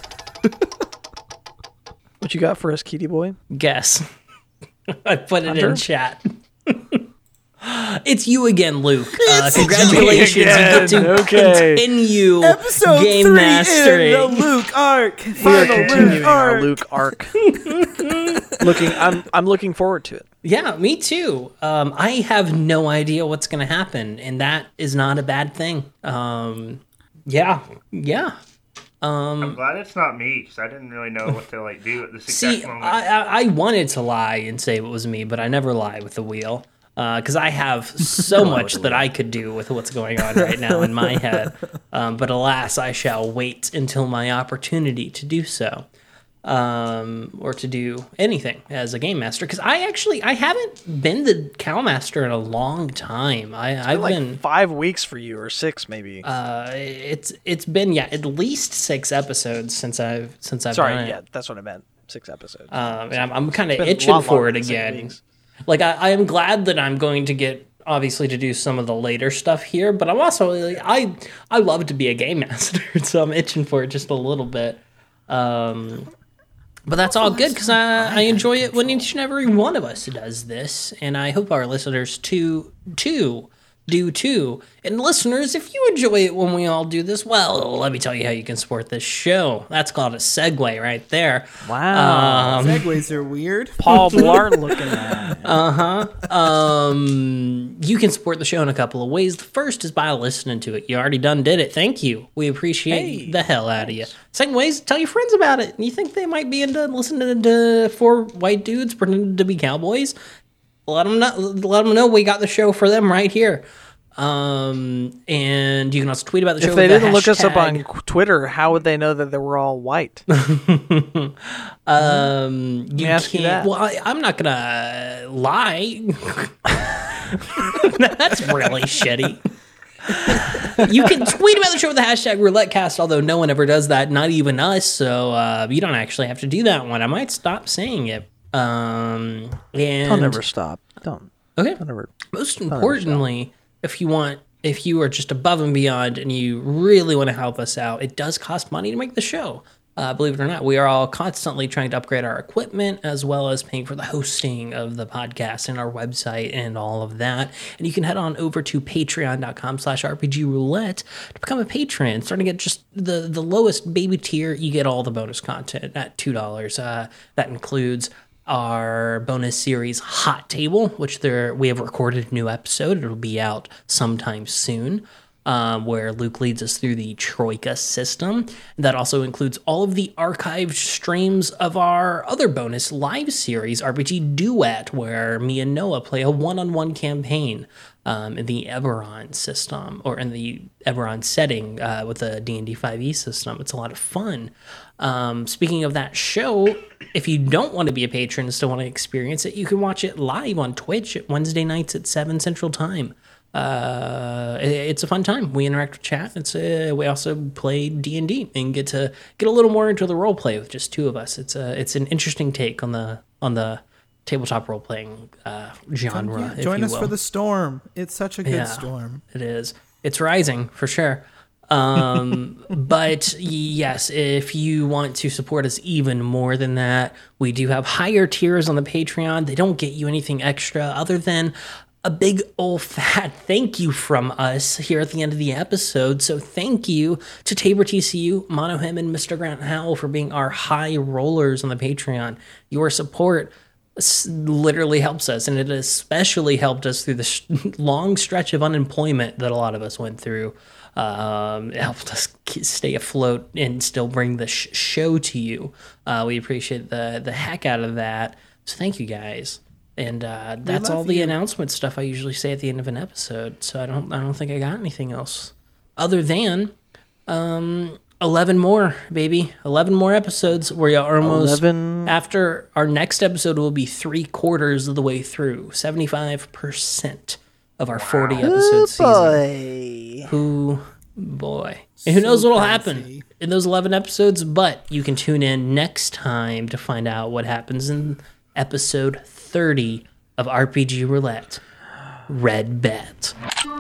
What you got for us, Kitty Boy? Guess. I put it Hunter? in chat. It's you again, Luke. Uh, It's congratulations. me again. You get to Okay. continue Episode game three mastering. in the Luke arc. We are Final continuing Luke our arc. Luke arc. looking, I'm, I'm looking forward to it. Yeah, me too. Um, I have no idea what's going to happen, and that is not a bad thing. Um, yeah, yeah. I'm glad it's not me because I didn't really know what to like do at this exact See, moment. I, I, I wanted to lie and say it was me, but I never lie with the wheel because I have so much that I could do with what's going on right now in my head. Um, but alas, I shall wait until my opportunity to do so, um, or to do anything as a game master. Because I actually I haven't been the cow master in a long time. I, I've Like been. five weeks for you, or six maybe. Uh, it's it's been yeah at least six episodes since I've since I've Sorry, done it. yeah, that's what I meant. Six episodes. Um, and I'm, I'm kind of been a itching lot for longer it than six again. weeks. Like I, I am glad that I'm going to get obviously to do some of the later stuff here, but I'm also like, I I love to be a game master, so I'm itching for it just a little bit. Um, but that's all good because I, I enjoy it when each and every one of us does this, and I hope our listeners too too do too. And listeners, if you enjoy it when we all do this, well, let me tell you how you can support this show. That's called a segue right there. Wow. Um, Segways are weird. Paul Blart looking at it. Um, you can support the show in a couple of ways. The first is by listening to it. You already done did it. Thank you. We appreciate Hey, the hell out of you. Second way is tell your friends about it. You think they might be into listening to four white dudes pretending to be cowboys? Let them know. Let them know we got the show for them right here. Um, and you can also tweet about the show. If they with the didn't look us up on hashtag- Twitter, how would they know that they were all white? Um, you ask you can't. that. Well, I, I'm not gonna lie. That's really shitty. You can tweet about the show with the hashtag RouletteCast, although no one ever does that, not even us, so uh, you don't actually have to do that one. I might stop saying it. Um, and Don't ever stop. Don't. Okay. Don't ever. Most importantly, if you want, if you are just above and beyond and you really want to help us out, it does cost money to make the show. Uh, believe it or not, we are all constantly trying to upgrade our equipment as well as paying for the hosting of the podcast and our website and all of that. And you can head on over to patreon.com slash RPG Roulette to become a patron. Starting at just the, the lowest baby tier, you get all the bonus content at two dollars. Uh, that includes our bonus series Hot Table, which there we have recorded a new episode. It'll be out sometime soon. Um, where Luke leads us through the Troika system. That also includes all of the archived streams of our other bonus live series, R P G Duet, where me and Noah play a one-on-one campaign um, in the Eberron system, or in the Eberron setting uh, with the D and D five E system. It's a lot of fun. Um, speaking of that show, if you don't want to be a patron and still want to experience it, you can watch it live on Twitch at Wednesday nights at seven Central Time. Uh, it's a fun time. We interact with chat. It's a, we also play D and D and get to get a little more into the role play with just two of us. It's a it's an interesting take on the on the tabletop role playing uh, genre. Yeah, if join you us will. for the storm. It's such a good Yeah. storm. It is. It's rising for sure. Um, but yes, if you want to support us even more than that, we do have higher tiers on the Patreon. They don't get you anything extra other than a big old fat thank you from us here at the end of the episode. So thank you to Tabor T C U, Monohim, and Mister Grant Howell for being our high rollers on the Patreon. Your support s- literally helps us, and it especially helped us through the sh- long stretch of unemployment that a lot of us went through. Um, it helped us k- stay afloat and still bring the sh- show to you. Uh, we appreciate the the heck out of that. So thank you guys. And uh, that's love all the you. announcement stuff I usually say at the end of an episode. So I don't I don't think I got anything else other than um, eleven more, baby. eleven more episodes. We're almost eleven after our next episode will be three quarters of the way through. seventy-five percent of our forty episode season. boy. Who boy. And who knows what'll happen crazy. in those eleven episodes, but you can tune in next time to find out what happens in episode thirty of R P G Roulette. Red Bet.